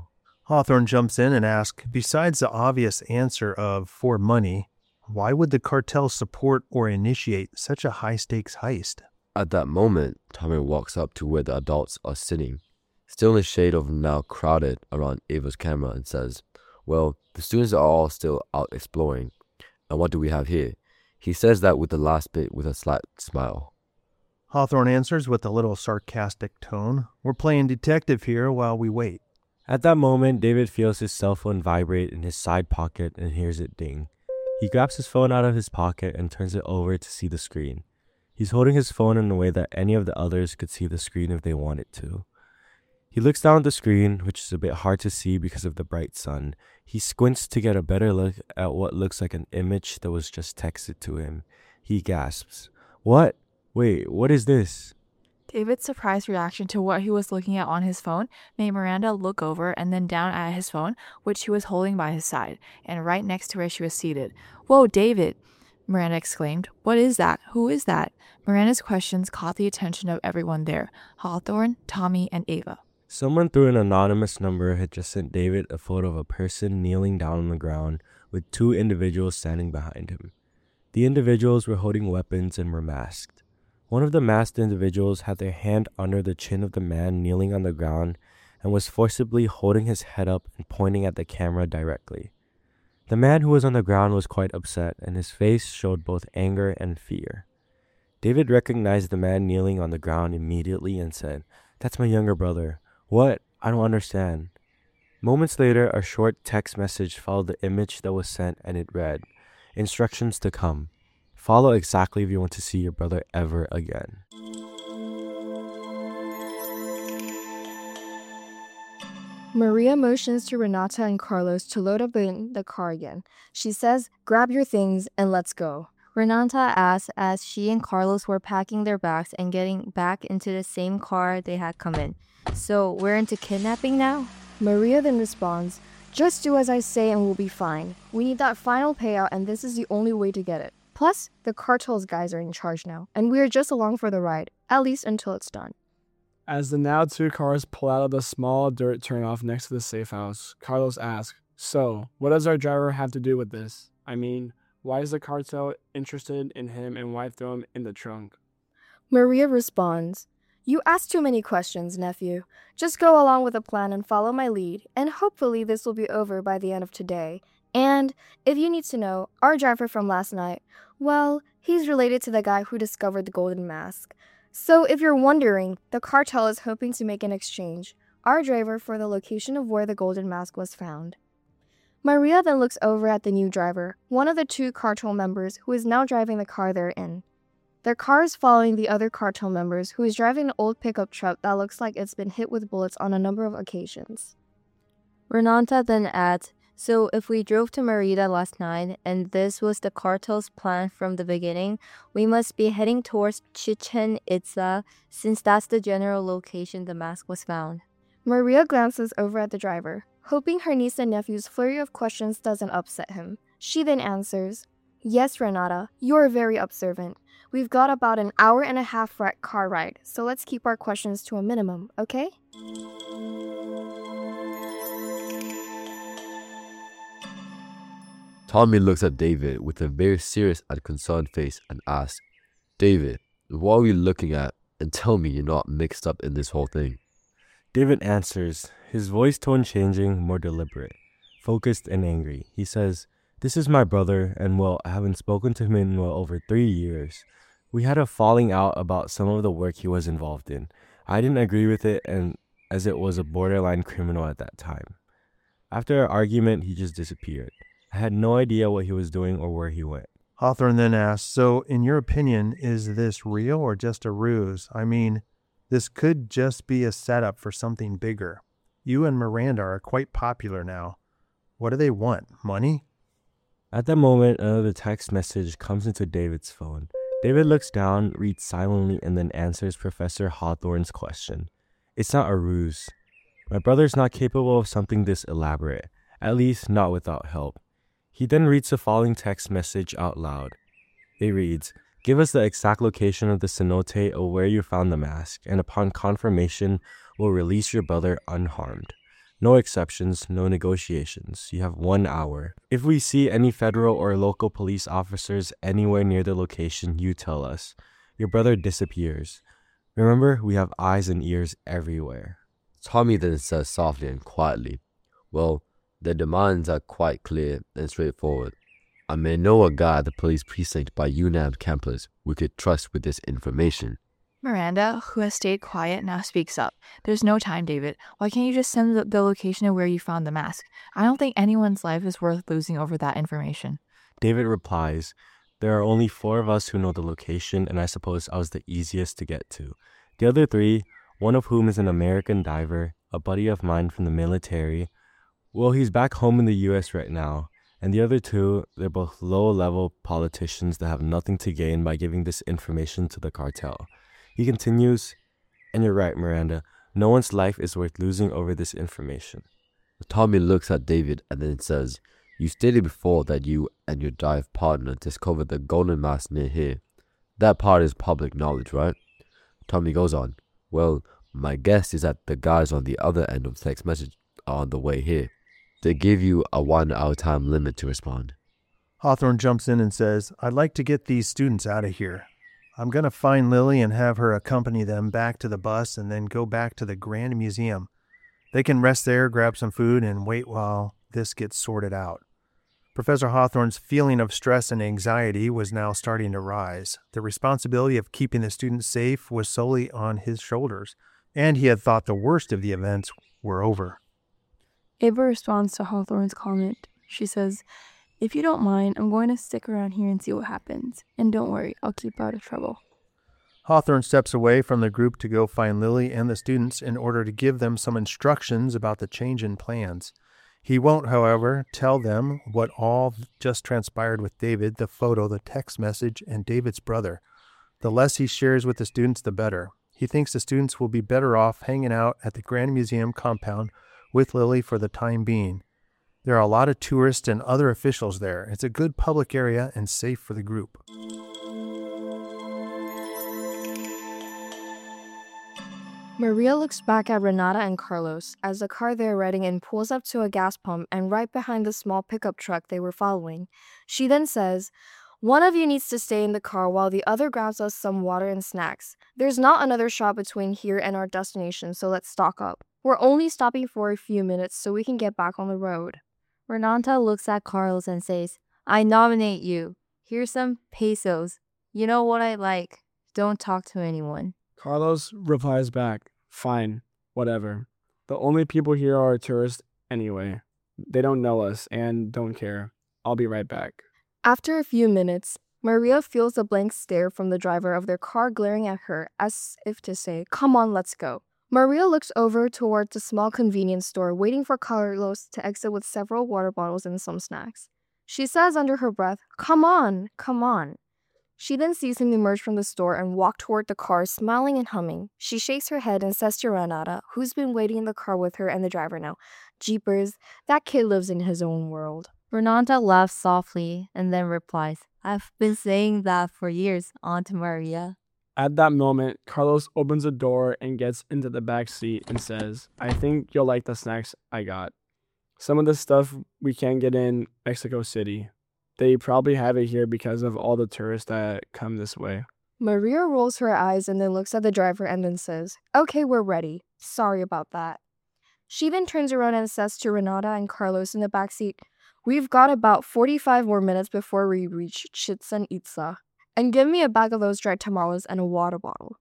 Hawthorne jumps in and asks, besides the obvious answer of for money, why would the cartel support or initiate such a high-stakes heist? At that moment, Tommy walks up to where the adults are sitting, still in the shade of now crowded around Ava's camera, and says, well, the students are all still out exploring. And what do we have here? He says that with the last bit with a slight smile. Hawthorne answers with a little sarcastic tone, we're playing detective here while we wait. At that moment, David feels his cell phone vibrate in his side pocket and hears it ding. He grabs his phone out of his pocket and turns it over to see the screen. He's holding his phone in a way that any of the others could see the screen if they wanted to. He looks down at the screen, which is a bit hard to see because of the bright sun. He squints to get a better look at what looks like an image that was just texted to him. He gasps, "What? Wait, what is this?" David's surprised reaction to what he was looking at on his phone made Miranda look over and then down at his phone, which he was holding by his side, and right next to where she was seated. "Whoa, David!" Miranda exclaimed. "What is that? Who is that?" Miranda's questions caught the attention of everyone there, Hawthorne, Tommy, and Ava. Someone through an anonymous number had just sent David a photo of a person kneeling down on the ground with two individuals standing behind him. The individuals were holding weapons and were masked. One of the masked individuals had their hand under the chin of the man kneeling on the ground and was forcibly holding his head up and pointing at the camera directly. The man who was on the ground was quite upset, and his face showed both anger and fear. David recognized the man kneeling on the ground immediately and said, "That's my younger brother. What? I don't understand." Moments later, a short text message followed the image that was sent, and it read, "Instructions to come. Follow exactly if you want to see your brother ever again." Maria motions to Renata and Carlos to load up in the car again. She says, "Grab your things and let's go." Renata asks as she and Carlos were packing their bags and getting back into the same car they had come in. "So we're into kidnapping now?" Maria then responds, "Just do as I say and we'll be fine. We need that final payout and this is the only way to get it. Plus, the cartel's guys are in charge now, and we're just along for the ride, at least until it's done." As the now two cars pull out of the small dirt turnoff next to the safe house, Carlos asks, "So, what does our driver have to do with this? I mean, why is the cartel interested in him and why throw him in the trunk?" Maria responds, "You ask too many questions, nephew. Just go along with the plan and follow my lead, and hopefully this will be over by the end of today. And if you need to know, our driver from last night, well, he's related to the guy who discovered the golden mask. So if you're wondering, the cartel is hoping to make an exchange, our driver for the location of where the golden mask was found." Maria then looks over at the new driver, one of the two cartel members who is now driving the car they're in. Their car is following the other cartel members who is driving an old pickup truck that looks like it's been hit with bullets on a number of occasions. Renata then adds, "So if we drove to Merida last night and this was the cartel's plan from the beginning, we must be heading towards Chichen Itza since that's the general location the mask was found." Maria glances over at the driver, hoping her niece and nephew's flurry of questions doesn't upset him. She then answers, "Yes, Renata, you're very observant. We've got about an hour and a half car ride, so let's keep our questions to a minimum, okay?" Tommy looks at David with a very serious and concerned face and asks, "David, what are you looking at? And tell me you're not mixed up in this whole thing." David answers, his voice tone changing, more deliberate, focused and angry. He says, "This is my brother, and well, I haven't spoken to him in well over three years. We had a falling out about some of the work he was involved in. I didn't agree with it, and as it was a borderline criminal at that time. After our argument, he just disappeared. I had no idea what he was doing or where he went." Hawthorne then asks, so in your opinion, is this real or just a ruse? I mean, this could just be a setup for something bigger. You and Miranda are quite popular now. What do they want? Money? At that moment, another text message comes into David's phone. David looks down, reads silently, and then answers Professor Hawthorne's question. "It's not a ruse. My brother's not capable of something this elaborate, at least not without help." He then reads the following text message out loud. It reads, "Give us the exact location of the cenote or where you found the mask, and upon confirmation, we'll release your brother unharmed. No exceptions, no negotiations. You have one hour. If we see any federal or local police officers anywhere near the location, you tell us. Your brother disappears. Remember, we have eyes and ears everywhere. Tommy then says softly and quietly, well, the demands are quite clear and straightforward. I may know a guy at the police precinct by U N A M campus we could trust with this information. Miranda, who has stayed quiet, now speaks up. There's no time, David. Why can't you just send the, the location of where you found the mask? I don't think anyone's life is worth losing over that information. David replies, there are only four of us who know the location, and I suppose I was the easiest to get to. The other three, one of whom is an American diver, a buddy of mine from the military, well, he's back home in the U S right now. And the other two, they're both low-level politicians that have nothing to gain by giving this information to the cartel. He continues, and you're right, Miranda, no one's life is worth losing over this information. Tommy looks at David and then says, you stated before that you and your dive partner discovered the golden mask near here. That part is public knowledge, right? Tommy goes on, well, my guess is that the guys on the other end of the text message are on the way here. They give you a one-hour time limit to respond. Hawthorne jumps in and says, I'd like to get these students out of here. I'm going to find Lily and have her accompany them back to the bus and then go back to the Grand Museum. They can rest there, grab some food, and wait while this gets sorted out. Professor Hawthorne's feeling of stress and anxiety was now starting to rise. The responsibility of keeping the students safe was solely on his shoulders, and he had thought the worst of the events were over. Ava responds to Hawthorne's comment. She says, if you don't mind, I'm going to stick around here and see what happens. And don't worry, I'll keep out of trouble. Hawthorne steps away from the group to go find Lily and the students in order to give them some instructions about the change in plans. He won't, however, tell them what all just transpired with David, the photo, the text message, and David's brother. The less he shares with the students, the better. He thinks the students will be better off hanging out at the Grand Museum compound with Lily for the time being. There are a lot of tourists and other officials there. It's a good public area and safe for the group. Maria looks back at Renata and Carlos as the car they're riding in pulls up to a gas pump and right behind the small pickup truck they were following. She then says, one of you needs to stay in the car while the other grabs us some water and snacks. There's not another shop between here and our destination, so let's stock up. We're only stopping for a few minutes so we can get back on the road. Renata looks at Carlos and says, I nominate you. Here's some pesos. You know what I like. Don't talk to anyone. Carlos replies back, fine, whatever. The only people here are tourists anyway. They don't know us and don't care. I'll be right back. After a few minutes, Maria feels a blank stare from the driver of their car glaring at her as if to say, come on, let's go. Maria looks over towards the small convenience store, waiting for Carlos to exit with several water bottles and some snacks. She says under her breath, come on, come on. She then sees him emerge from the store and walk toward the car, smiling and humming. She shakes her head and says to Renata, who's been waiting in the car with her and the driver now, Jeepers, that kid lives in his own world. Renata laughs softly and then replies, I've been saying that for years, Aunt Maria. At that moment, Carlos opens the door and gets into the back seat and says, I think you'll like the snacks I got. Some of the stuff we can't get in Mexico City. They probably have it here because of all the tourists that come this way. Maria rolls her eyes and then looks at the driver and then says, okay, we're ready. Sorry about that. She then turns around and says to Renata and Carlos in the back seat, we've got about forty-five more minutes before we reach Chichen Itza. And give me a bag of those dried tamales and a water bottle.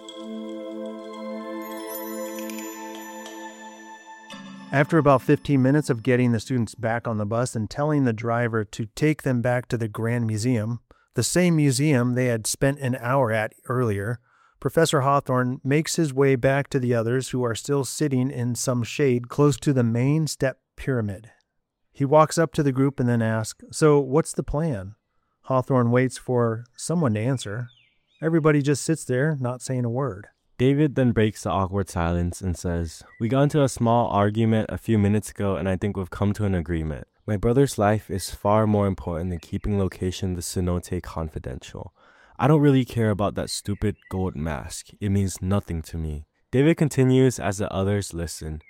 After about fifteen minutes of getting the students back on the bus and telling the driver to take them back to the Grand Museum, the same museum they had spent an hour at earlier, Professor Hawthorne makes his way back to the others who are still sitting in some shade close to the main step pyramid. He walks up to the group and then asks, so what's the plan? Hawthorne waits for someone to answer. Everybody just sits there, not saying a word. David then breaks the awkward silence and says, we got into a small argument a few minutes ago and I think we've come to an agreement. My brother's life is far more important than keeping location the cenote confidential. I don't really care about that stupid gold mask. It means nothing to me. David continues as the others listen.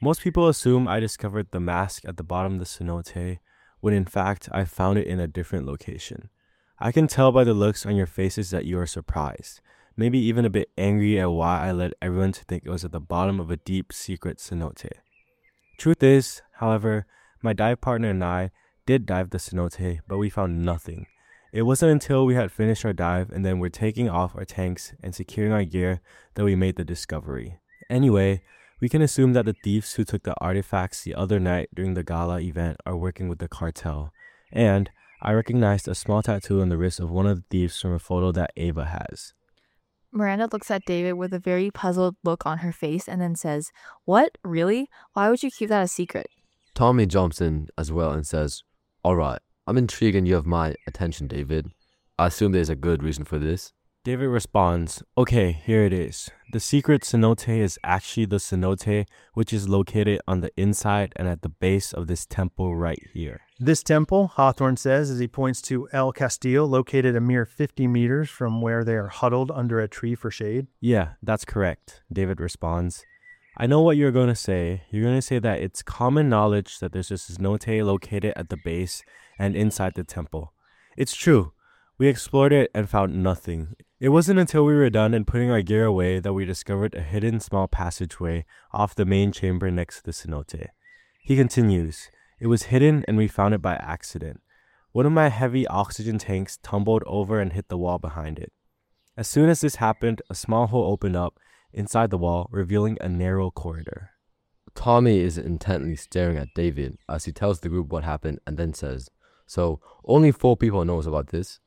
Most people assume I discovered the mask at the bottom of the cenote, when in fact I found it in a different location. I can tell by the looks on your faces that you are surprised, maybe even a bit angry at why I led everyone to think it was at the bottom of a deep secret cenote. Truth is, however, my dive partner and I did dive the cenote, but we found nothing. It wasn't until we had finished our dive and then were taking off our tanks and securing our gear that we made the discovery. Anyway, we can assume that the thieves who took the artifacts the other night during the gala event are working with the cartel, and I recognized a small tattoo on the wrist of one of the thieves from a photo that Ava has. Miranda looks at David with a very puzzled look on her face and then says, "What? Really? Why would you keep that a secret?" Tommy jumps in as well and says, "Alright, I'm intrigued and you have my attention, David. I assume there's a good reason for this." David responds, "Okay, here it is. The secret cenote is actually the cenote, which is located on the inside and at the base of this temple right here." This temple, Hawthorne says as he points to El Castillo, located a mere fifty meters from where they are huddled under a tree for shade. "Yeah, that's correct," David responds. "I know what you're going to say. You're going to say that it's common knowledge that there's a cenote located at the base and inside the temple. It's true. We explored it and found nothing. It wasn't until we were done and putting our gear away that we discovered a hidden small passageway off the main chamber next to the cenote." He continues, "It was hidden and we found it by accident. One of my heavy oxygen tanks tumbled over and hit the wall behind it. As soon as this happened, a small hole opened up inside the wall, revealing a narrow corridor." Tommy is intently staring at David as he tells the group what happened and then says, "So, only four people knows about this?"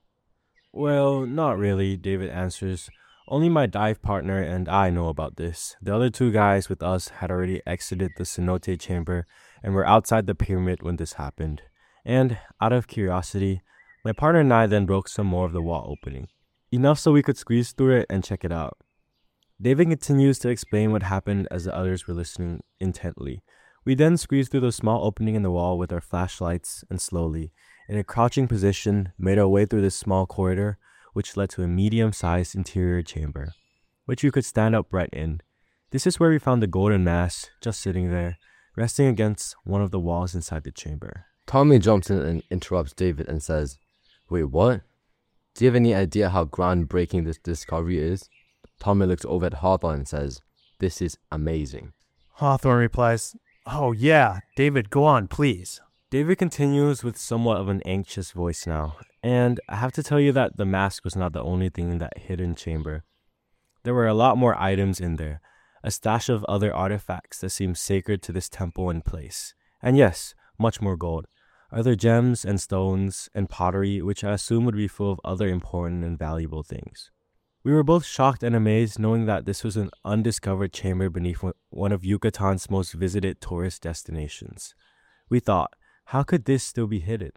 "Well, not really," David answers. "Only my dive partner and I know about this. The other two guys with us had already exited the cenote chamber and were outside the pyramid when this happened. And, out of curiosity, my partner and I then broke some more of the wall opening. Enough so we could squeeze through it and check it out." David continues to explain what happened as the others were listening intently. We then squeezed through the small opening in the wall with our flashlights and slowly, in a crouching position, made our way through this small corridor, which led to a medium-sized interior chamber, which you could stand upright in. This is where we found the golden mask, just sitting there, resting against one of the walls inside the chamber. Tommy jumps in and interrupts David and says, "Wait, what? Do you have any idea how groundbreaking this discovery is?" Tommy looks over at Hawthorne and says, "This is amazing." Hawthorne replies, "Oh yeah, David, go on, please." David continues with somewhat of an anxious voice now, and I have to tell you that the mask was not the only thing in that hidden chamber. There were a lot more items in there, a stash of other artifacts that seemed sacred to this temple and place, and yes, much more gold, other gems and stones and pottery which I assume would be full of other important and valuable things. We were both shocked and amazed knowing that this was an undiscovered chamber beneath one of Yucatan's most visited tourist destinations. We thought, how could this still be hidden?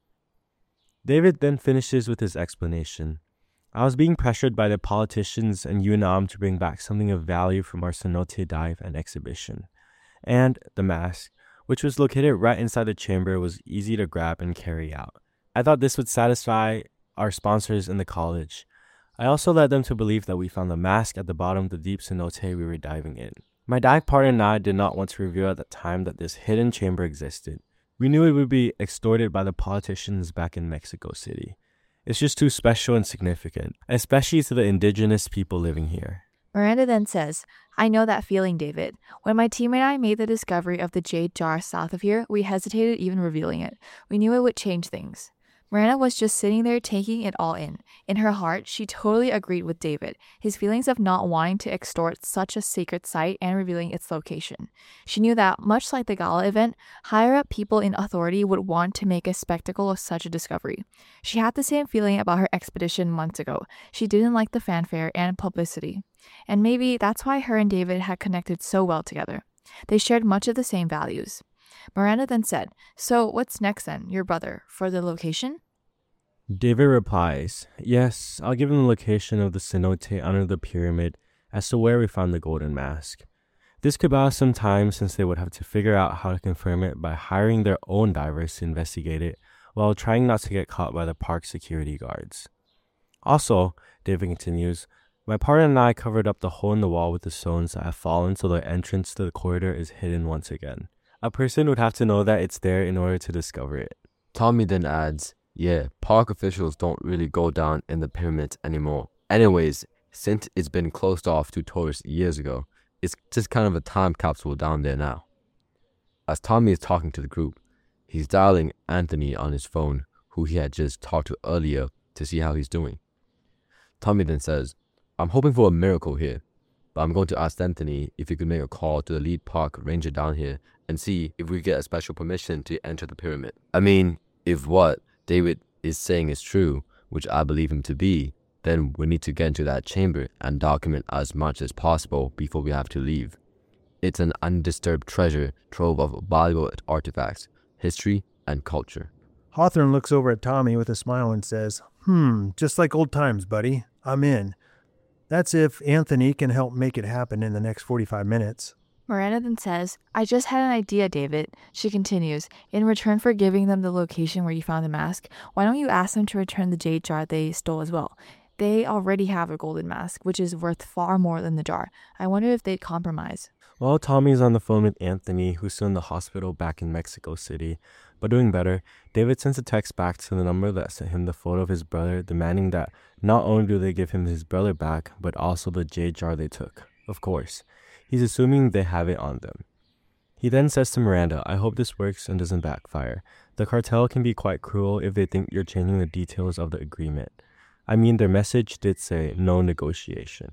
David then finishes with his explanation. I was being pressured by the politicians and UNAM to bring back something of value from our cenote dive and exhibition. And the mask, which was located right inside the chamber, was easy to grab and carry out. I thought this would satisfy our sponsors in the college. I also led them to believe that we found the mask at the bottom of the deep cenote we were diving in. My dive partner and I did not want to reveal at the time that this hidden chamber existed. We knew it would be extorted by the politicians back in Mexico City. It's just too special and significant, especially to the indigenous people living here. Miranda then says, "I know that feeling, David. When my team and I made the discovery of the jade jar south of here, we hesitated even revealing it. We knew it would change things." Miranda was just sitting there taking it all in. In her heart, she totally agreed with David, his feelings of not wanting to extort such a sacred site and revealing its location. She knew that, much like the gala event, higher-up people in authority would want to make a spectacle of such a discovery. She had the same feeling about her expedition months ago. She didn't like the fanfare and publicity. And maybe that's why her and David had connected so well together. They shared much of the same values. Miranda then said, "So what's next then, your brother, for the location?" David replies, "Yes, I'll give him the location of the cenote under the pyramid as to where we found the golden mask. This could buy us some time since they would have to figure out how to confirm it by hiring their own divers to investigate it while trying not to get caught by the park security guards." Also, David continues, My partner and I covered up the hole in the wall with the stones that have fallen so the entrance to the corridor is hidden once again. A person would have to know that it's there in order to discover it. Tommy then adds, yeah, park officials don't really go down in the pyramids anymore. Anyways, since it's been closed off to tourists years ago, it's just kind of a time capsule down there now. As Tommy is talking to the group, he's dialing Anthony on his phone, who he had just talked to earlier, to see how he's doing. Tommy then says, I'm hoping for a miracle here, but I'm going to ask Anthony if he could make a call to the lead park ranger down here and see if we get a special permission to enter the pyramid. I mean, if what David is saying is true, which I believe him to be, then we need to get into that chamber and document as much as possible before we have to leave. It's an undisturbed treasure trove of valuable artifacts, history, and culture. Hawthorne looks over at Tommy with a smile and says, Hmm, just like old times, buddy. I'm in. That's if Anthony can help make it happen in the next forty-five minutes. Miranda then says, I just had an idea, David. She continues, in return for giving them the location where you found the mask, why don't you ask them to return the jade jar they stole as well? They already have a golden mask, which is worth far more than the jar. I wonder if they'd compromise. While Tommy's on the phone with Anthony, who's still in the hospital back in Mexico City, but doing better, David sends a text back to the number that sent him the photo of his brother, demanding that not only do they give him his brother back, but also the jade jar they took. Of course. He's assuming they have it on them. He then says to Miranda, I hope this works and doesn't backfire. The cartel can be quite cruel if they think you're changing the details of the agreement. I mean, their message did say no negotiation.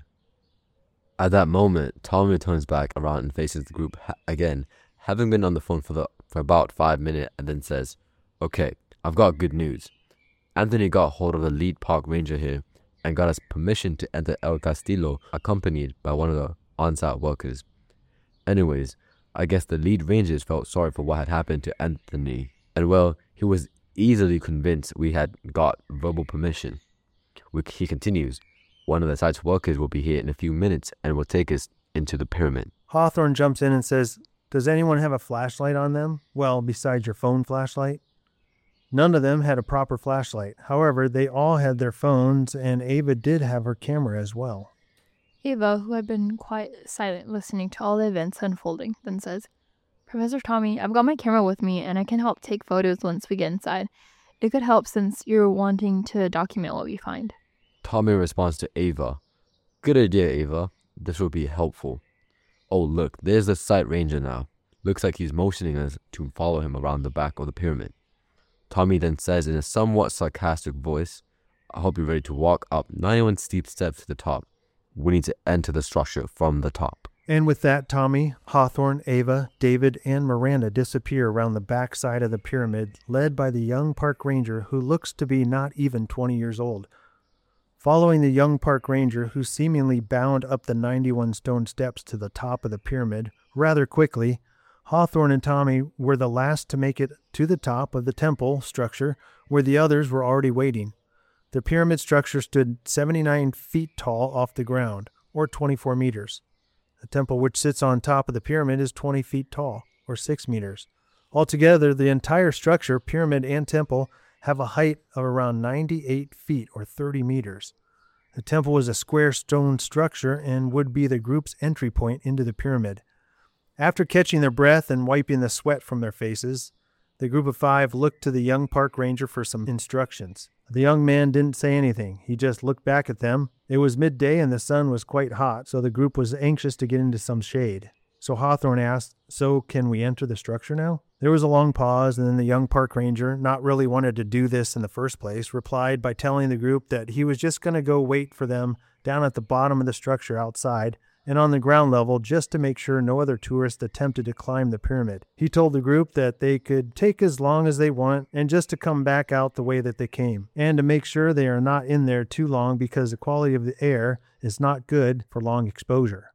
At that moment, Tommy turns back around and faces the group ha- again, having been on the phone for, the, for about five minutes, and then says, Okay, I've got good news. Anthony got hold of the lead park ranger here and got us permission to enter El Castillo, accompanied by one of the on-site workers. Anyways, I guess the lead rangers felt sorry for what had happened to Anthony, and well, he was easily convinced we had got verbal permission. We, he continues, one of the site's workers will be here in a few minutes and will take us into the pyramid. Hawthorne jumps in and says, Does anyone have a flashlight on them? Well, besides your phone flashlight? None of them had a proper flashlight. However, they all had their phones, and Ava did have her camera as well. Ava, who had been quite silent listening to all the events unfolding, then says, Professor Tommy, I've got my camera with me and I can help take photos once we get inside. It could help since you're wanting to document what we find. Tommy responds to Ava, Good idea, Ava. This will be helpful. Oh, look, there's the site ranger now. Looks like he's motioning us to follow him around the back of the pyramid. Tommy then says in a somewhat sarcastic voice, I hope you're ready to walk up ninety-one steep steps to the top. We need to enter the structure from the top. And with that, Tommy, Hawthorne, Ava, David, and Miranda disappear around the back side of the pyramid, led by the young park ranger who looks to be not even twenty years old. Following the young park ranger, who seemingly bound up the ninety-one stone steps to the top of the pyramid rather quickly, Hawthorne and Tommy were the last to make it to the top of the temple structure, where the others were already waiting. The pyramid structure stood seventy-nine feet tall off the ground, or twenty-four meters. The temple which sits on top of the pyramid is twenty feet tall, or six meters. Altogether, the entire structure, pyramid and temple, have a height of around ninety-eight feet, or thirty meters. The temple is a square stone structure and would be the group's entry point into the pyramid. After catching their breath and wiping the sweat from their faces, the group of five looked to the young park ranger for some instructions. The young man didn't say anything. He just looked back at them. It was midday and the sun was quite hot, so the group was anxious to get into some shade. So Hawthorne asked, So can we enter the structure now? There was a long pause, and then the young park ranger, not really wanted to do this in the first place, replied by telling the group that he was just going to go wait for them down at the bottom of the structure outside and on the ground level just to make sure no other tourists attempted to climb the pyramid. He told the group that they could take as long as they want and just to come back out the way that they came, and to make sure they are not in there too long because the quality of the air is not good for long exposure.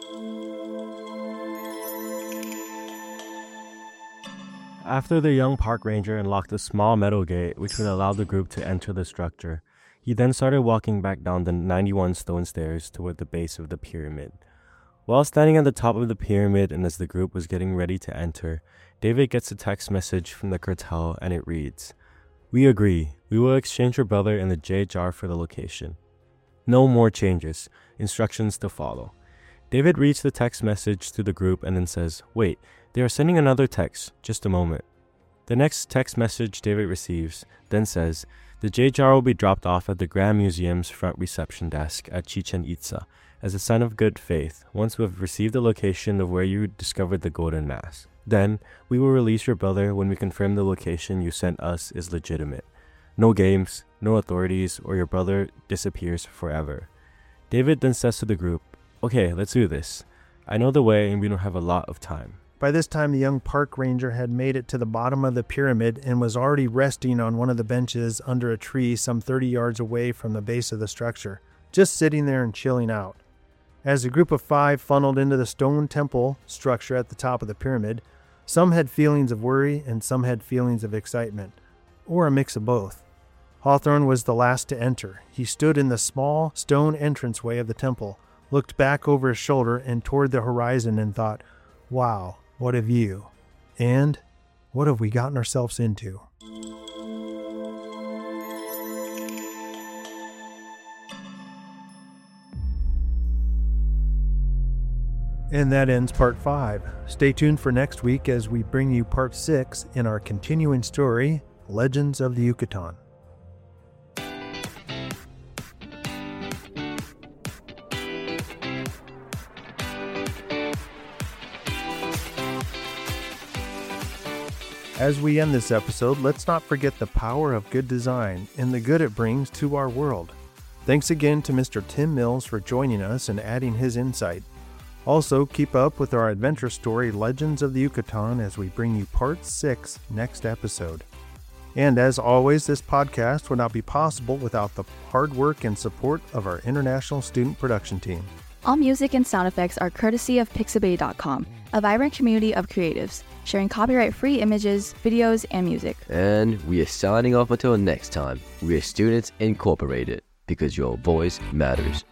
After the young park ranger unlocked a small metal gate which would allow the group to enter the structure, he then started walking back down the ninety-one stone stairs toward the base of the pyramid. While standing at the top of the pyramid and as the group was getting ready to enter, David gets a text message from the cartel and it reads, We agree. We will exchange your brother and the jade jar for the location. No more changes. Instructions to follow. David reads the text message to the group and then says, "Wait, they are sending another text. Just a moment." The next text message David receives then says, "The Jade Jar will be dropped off at the Grand Museum's front reception desk at Chichen Itza as a sign of good faith once we have received the location of where you discovered the golden mass. Then, we will release your brother when we confirm the location you sent us is legitimate. No games, no authorities, or your brother disappears forever." David then says to the group, "Okay, let's do this. I know the way and we don't have a lot of time." By this time, the young park ranger had made it to the bottom of the pyramid and was already resting on one of the benches under a tree some thirty yards away from the base of the structure, just sitting there and chilling out. As the group of five funneled into the stone temple structure at the top of the pyramid, some had feelings of worry and some had feelings of excitement, or a mix of both. Hawthorne was the last to enter. He stood in the small stone entranceway of the temple, looked back over his shoulder and toward the horizon and thought, "Wow, what a view. And what have we gotten ourselves into?" And that ends part five. Stay tuned for next week as we bring you part six in our continuing story, Legends of the Yucatan. As we end this episode, let's not forget the power of good design and the good it brings to our world. Thanks again to Mister Tim Mills for joining us and adding his insight. Also, keep up with our adventure story, Legends of the Yucatan, as we bring you part six next episode. And as always, this podcast would not be possible without the hard work and support of our international student production team. All music and sound effects are courtesy of Pixabay dot com, a vibrant community of creatives, sharing copyright-free images, videos, and music. And we are signing off until next time. We are Students Incorporated, because your voice matters.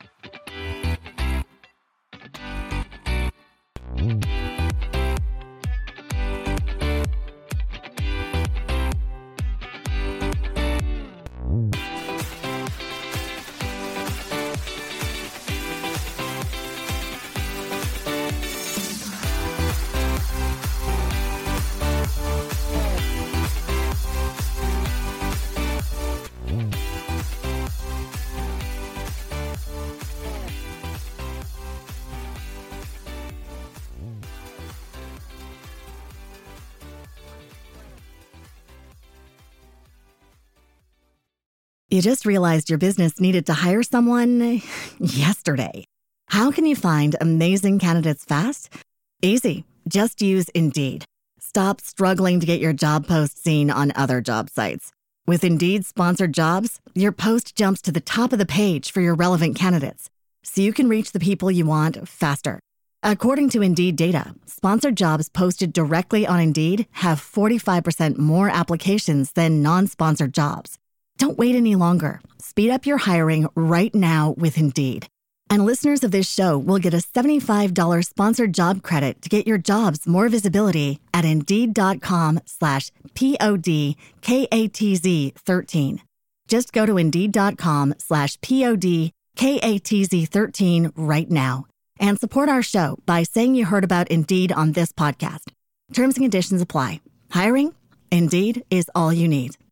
You just realized your business needed to hire someone yesterday. How can you find amazing candidates fast? Easy. Just use Indeed. Stop struggling to get your job post seen on other job sites. With Indeed sponsored jobs, your post jumps to the top of the page for your relevant candidates, so you can reach the people you want faster. According to Indeed data, sponsored jobs posted directly on Indeed have forty-five percent more applications than non-sponsored jobs. Don't wait any longer. Speed up your hiring right now with Indeed. And listeners of this show will get a seventy-five dollars sponsored job credit to get your jobs more visibility at Indeed.com slash P-O-D-K-A-T-Z 13. Just go to Indeed.com slash P-O-D-K-A-T-Z 13 right now and support our show by saying you heard about Indeed on this podcast. Terms and conditions apply. Hiring? Indeed is all you need.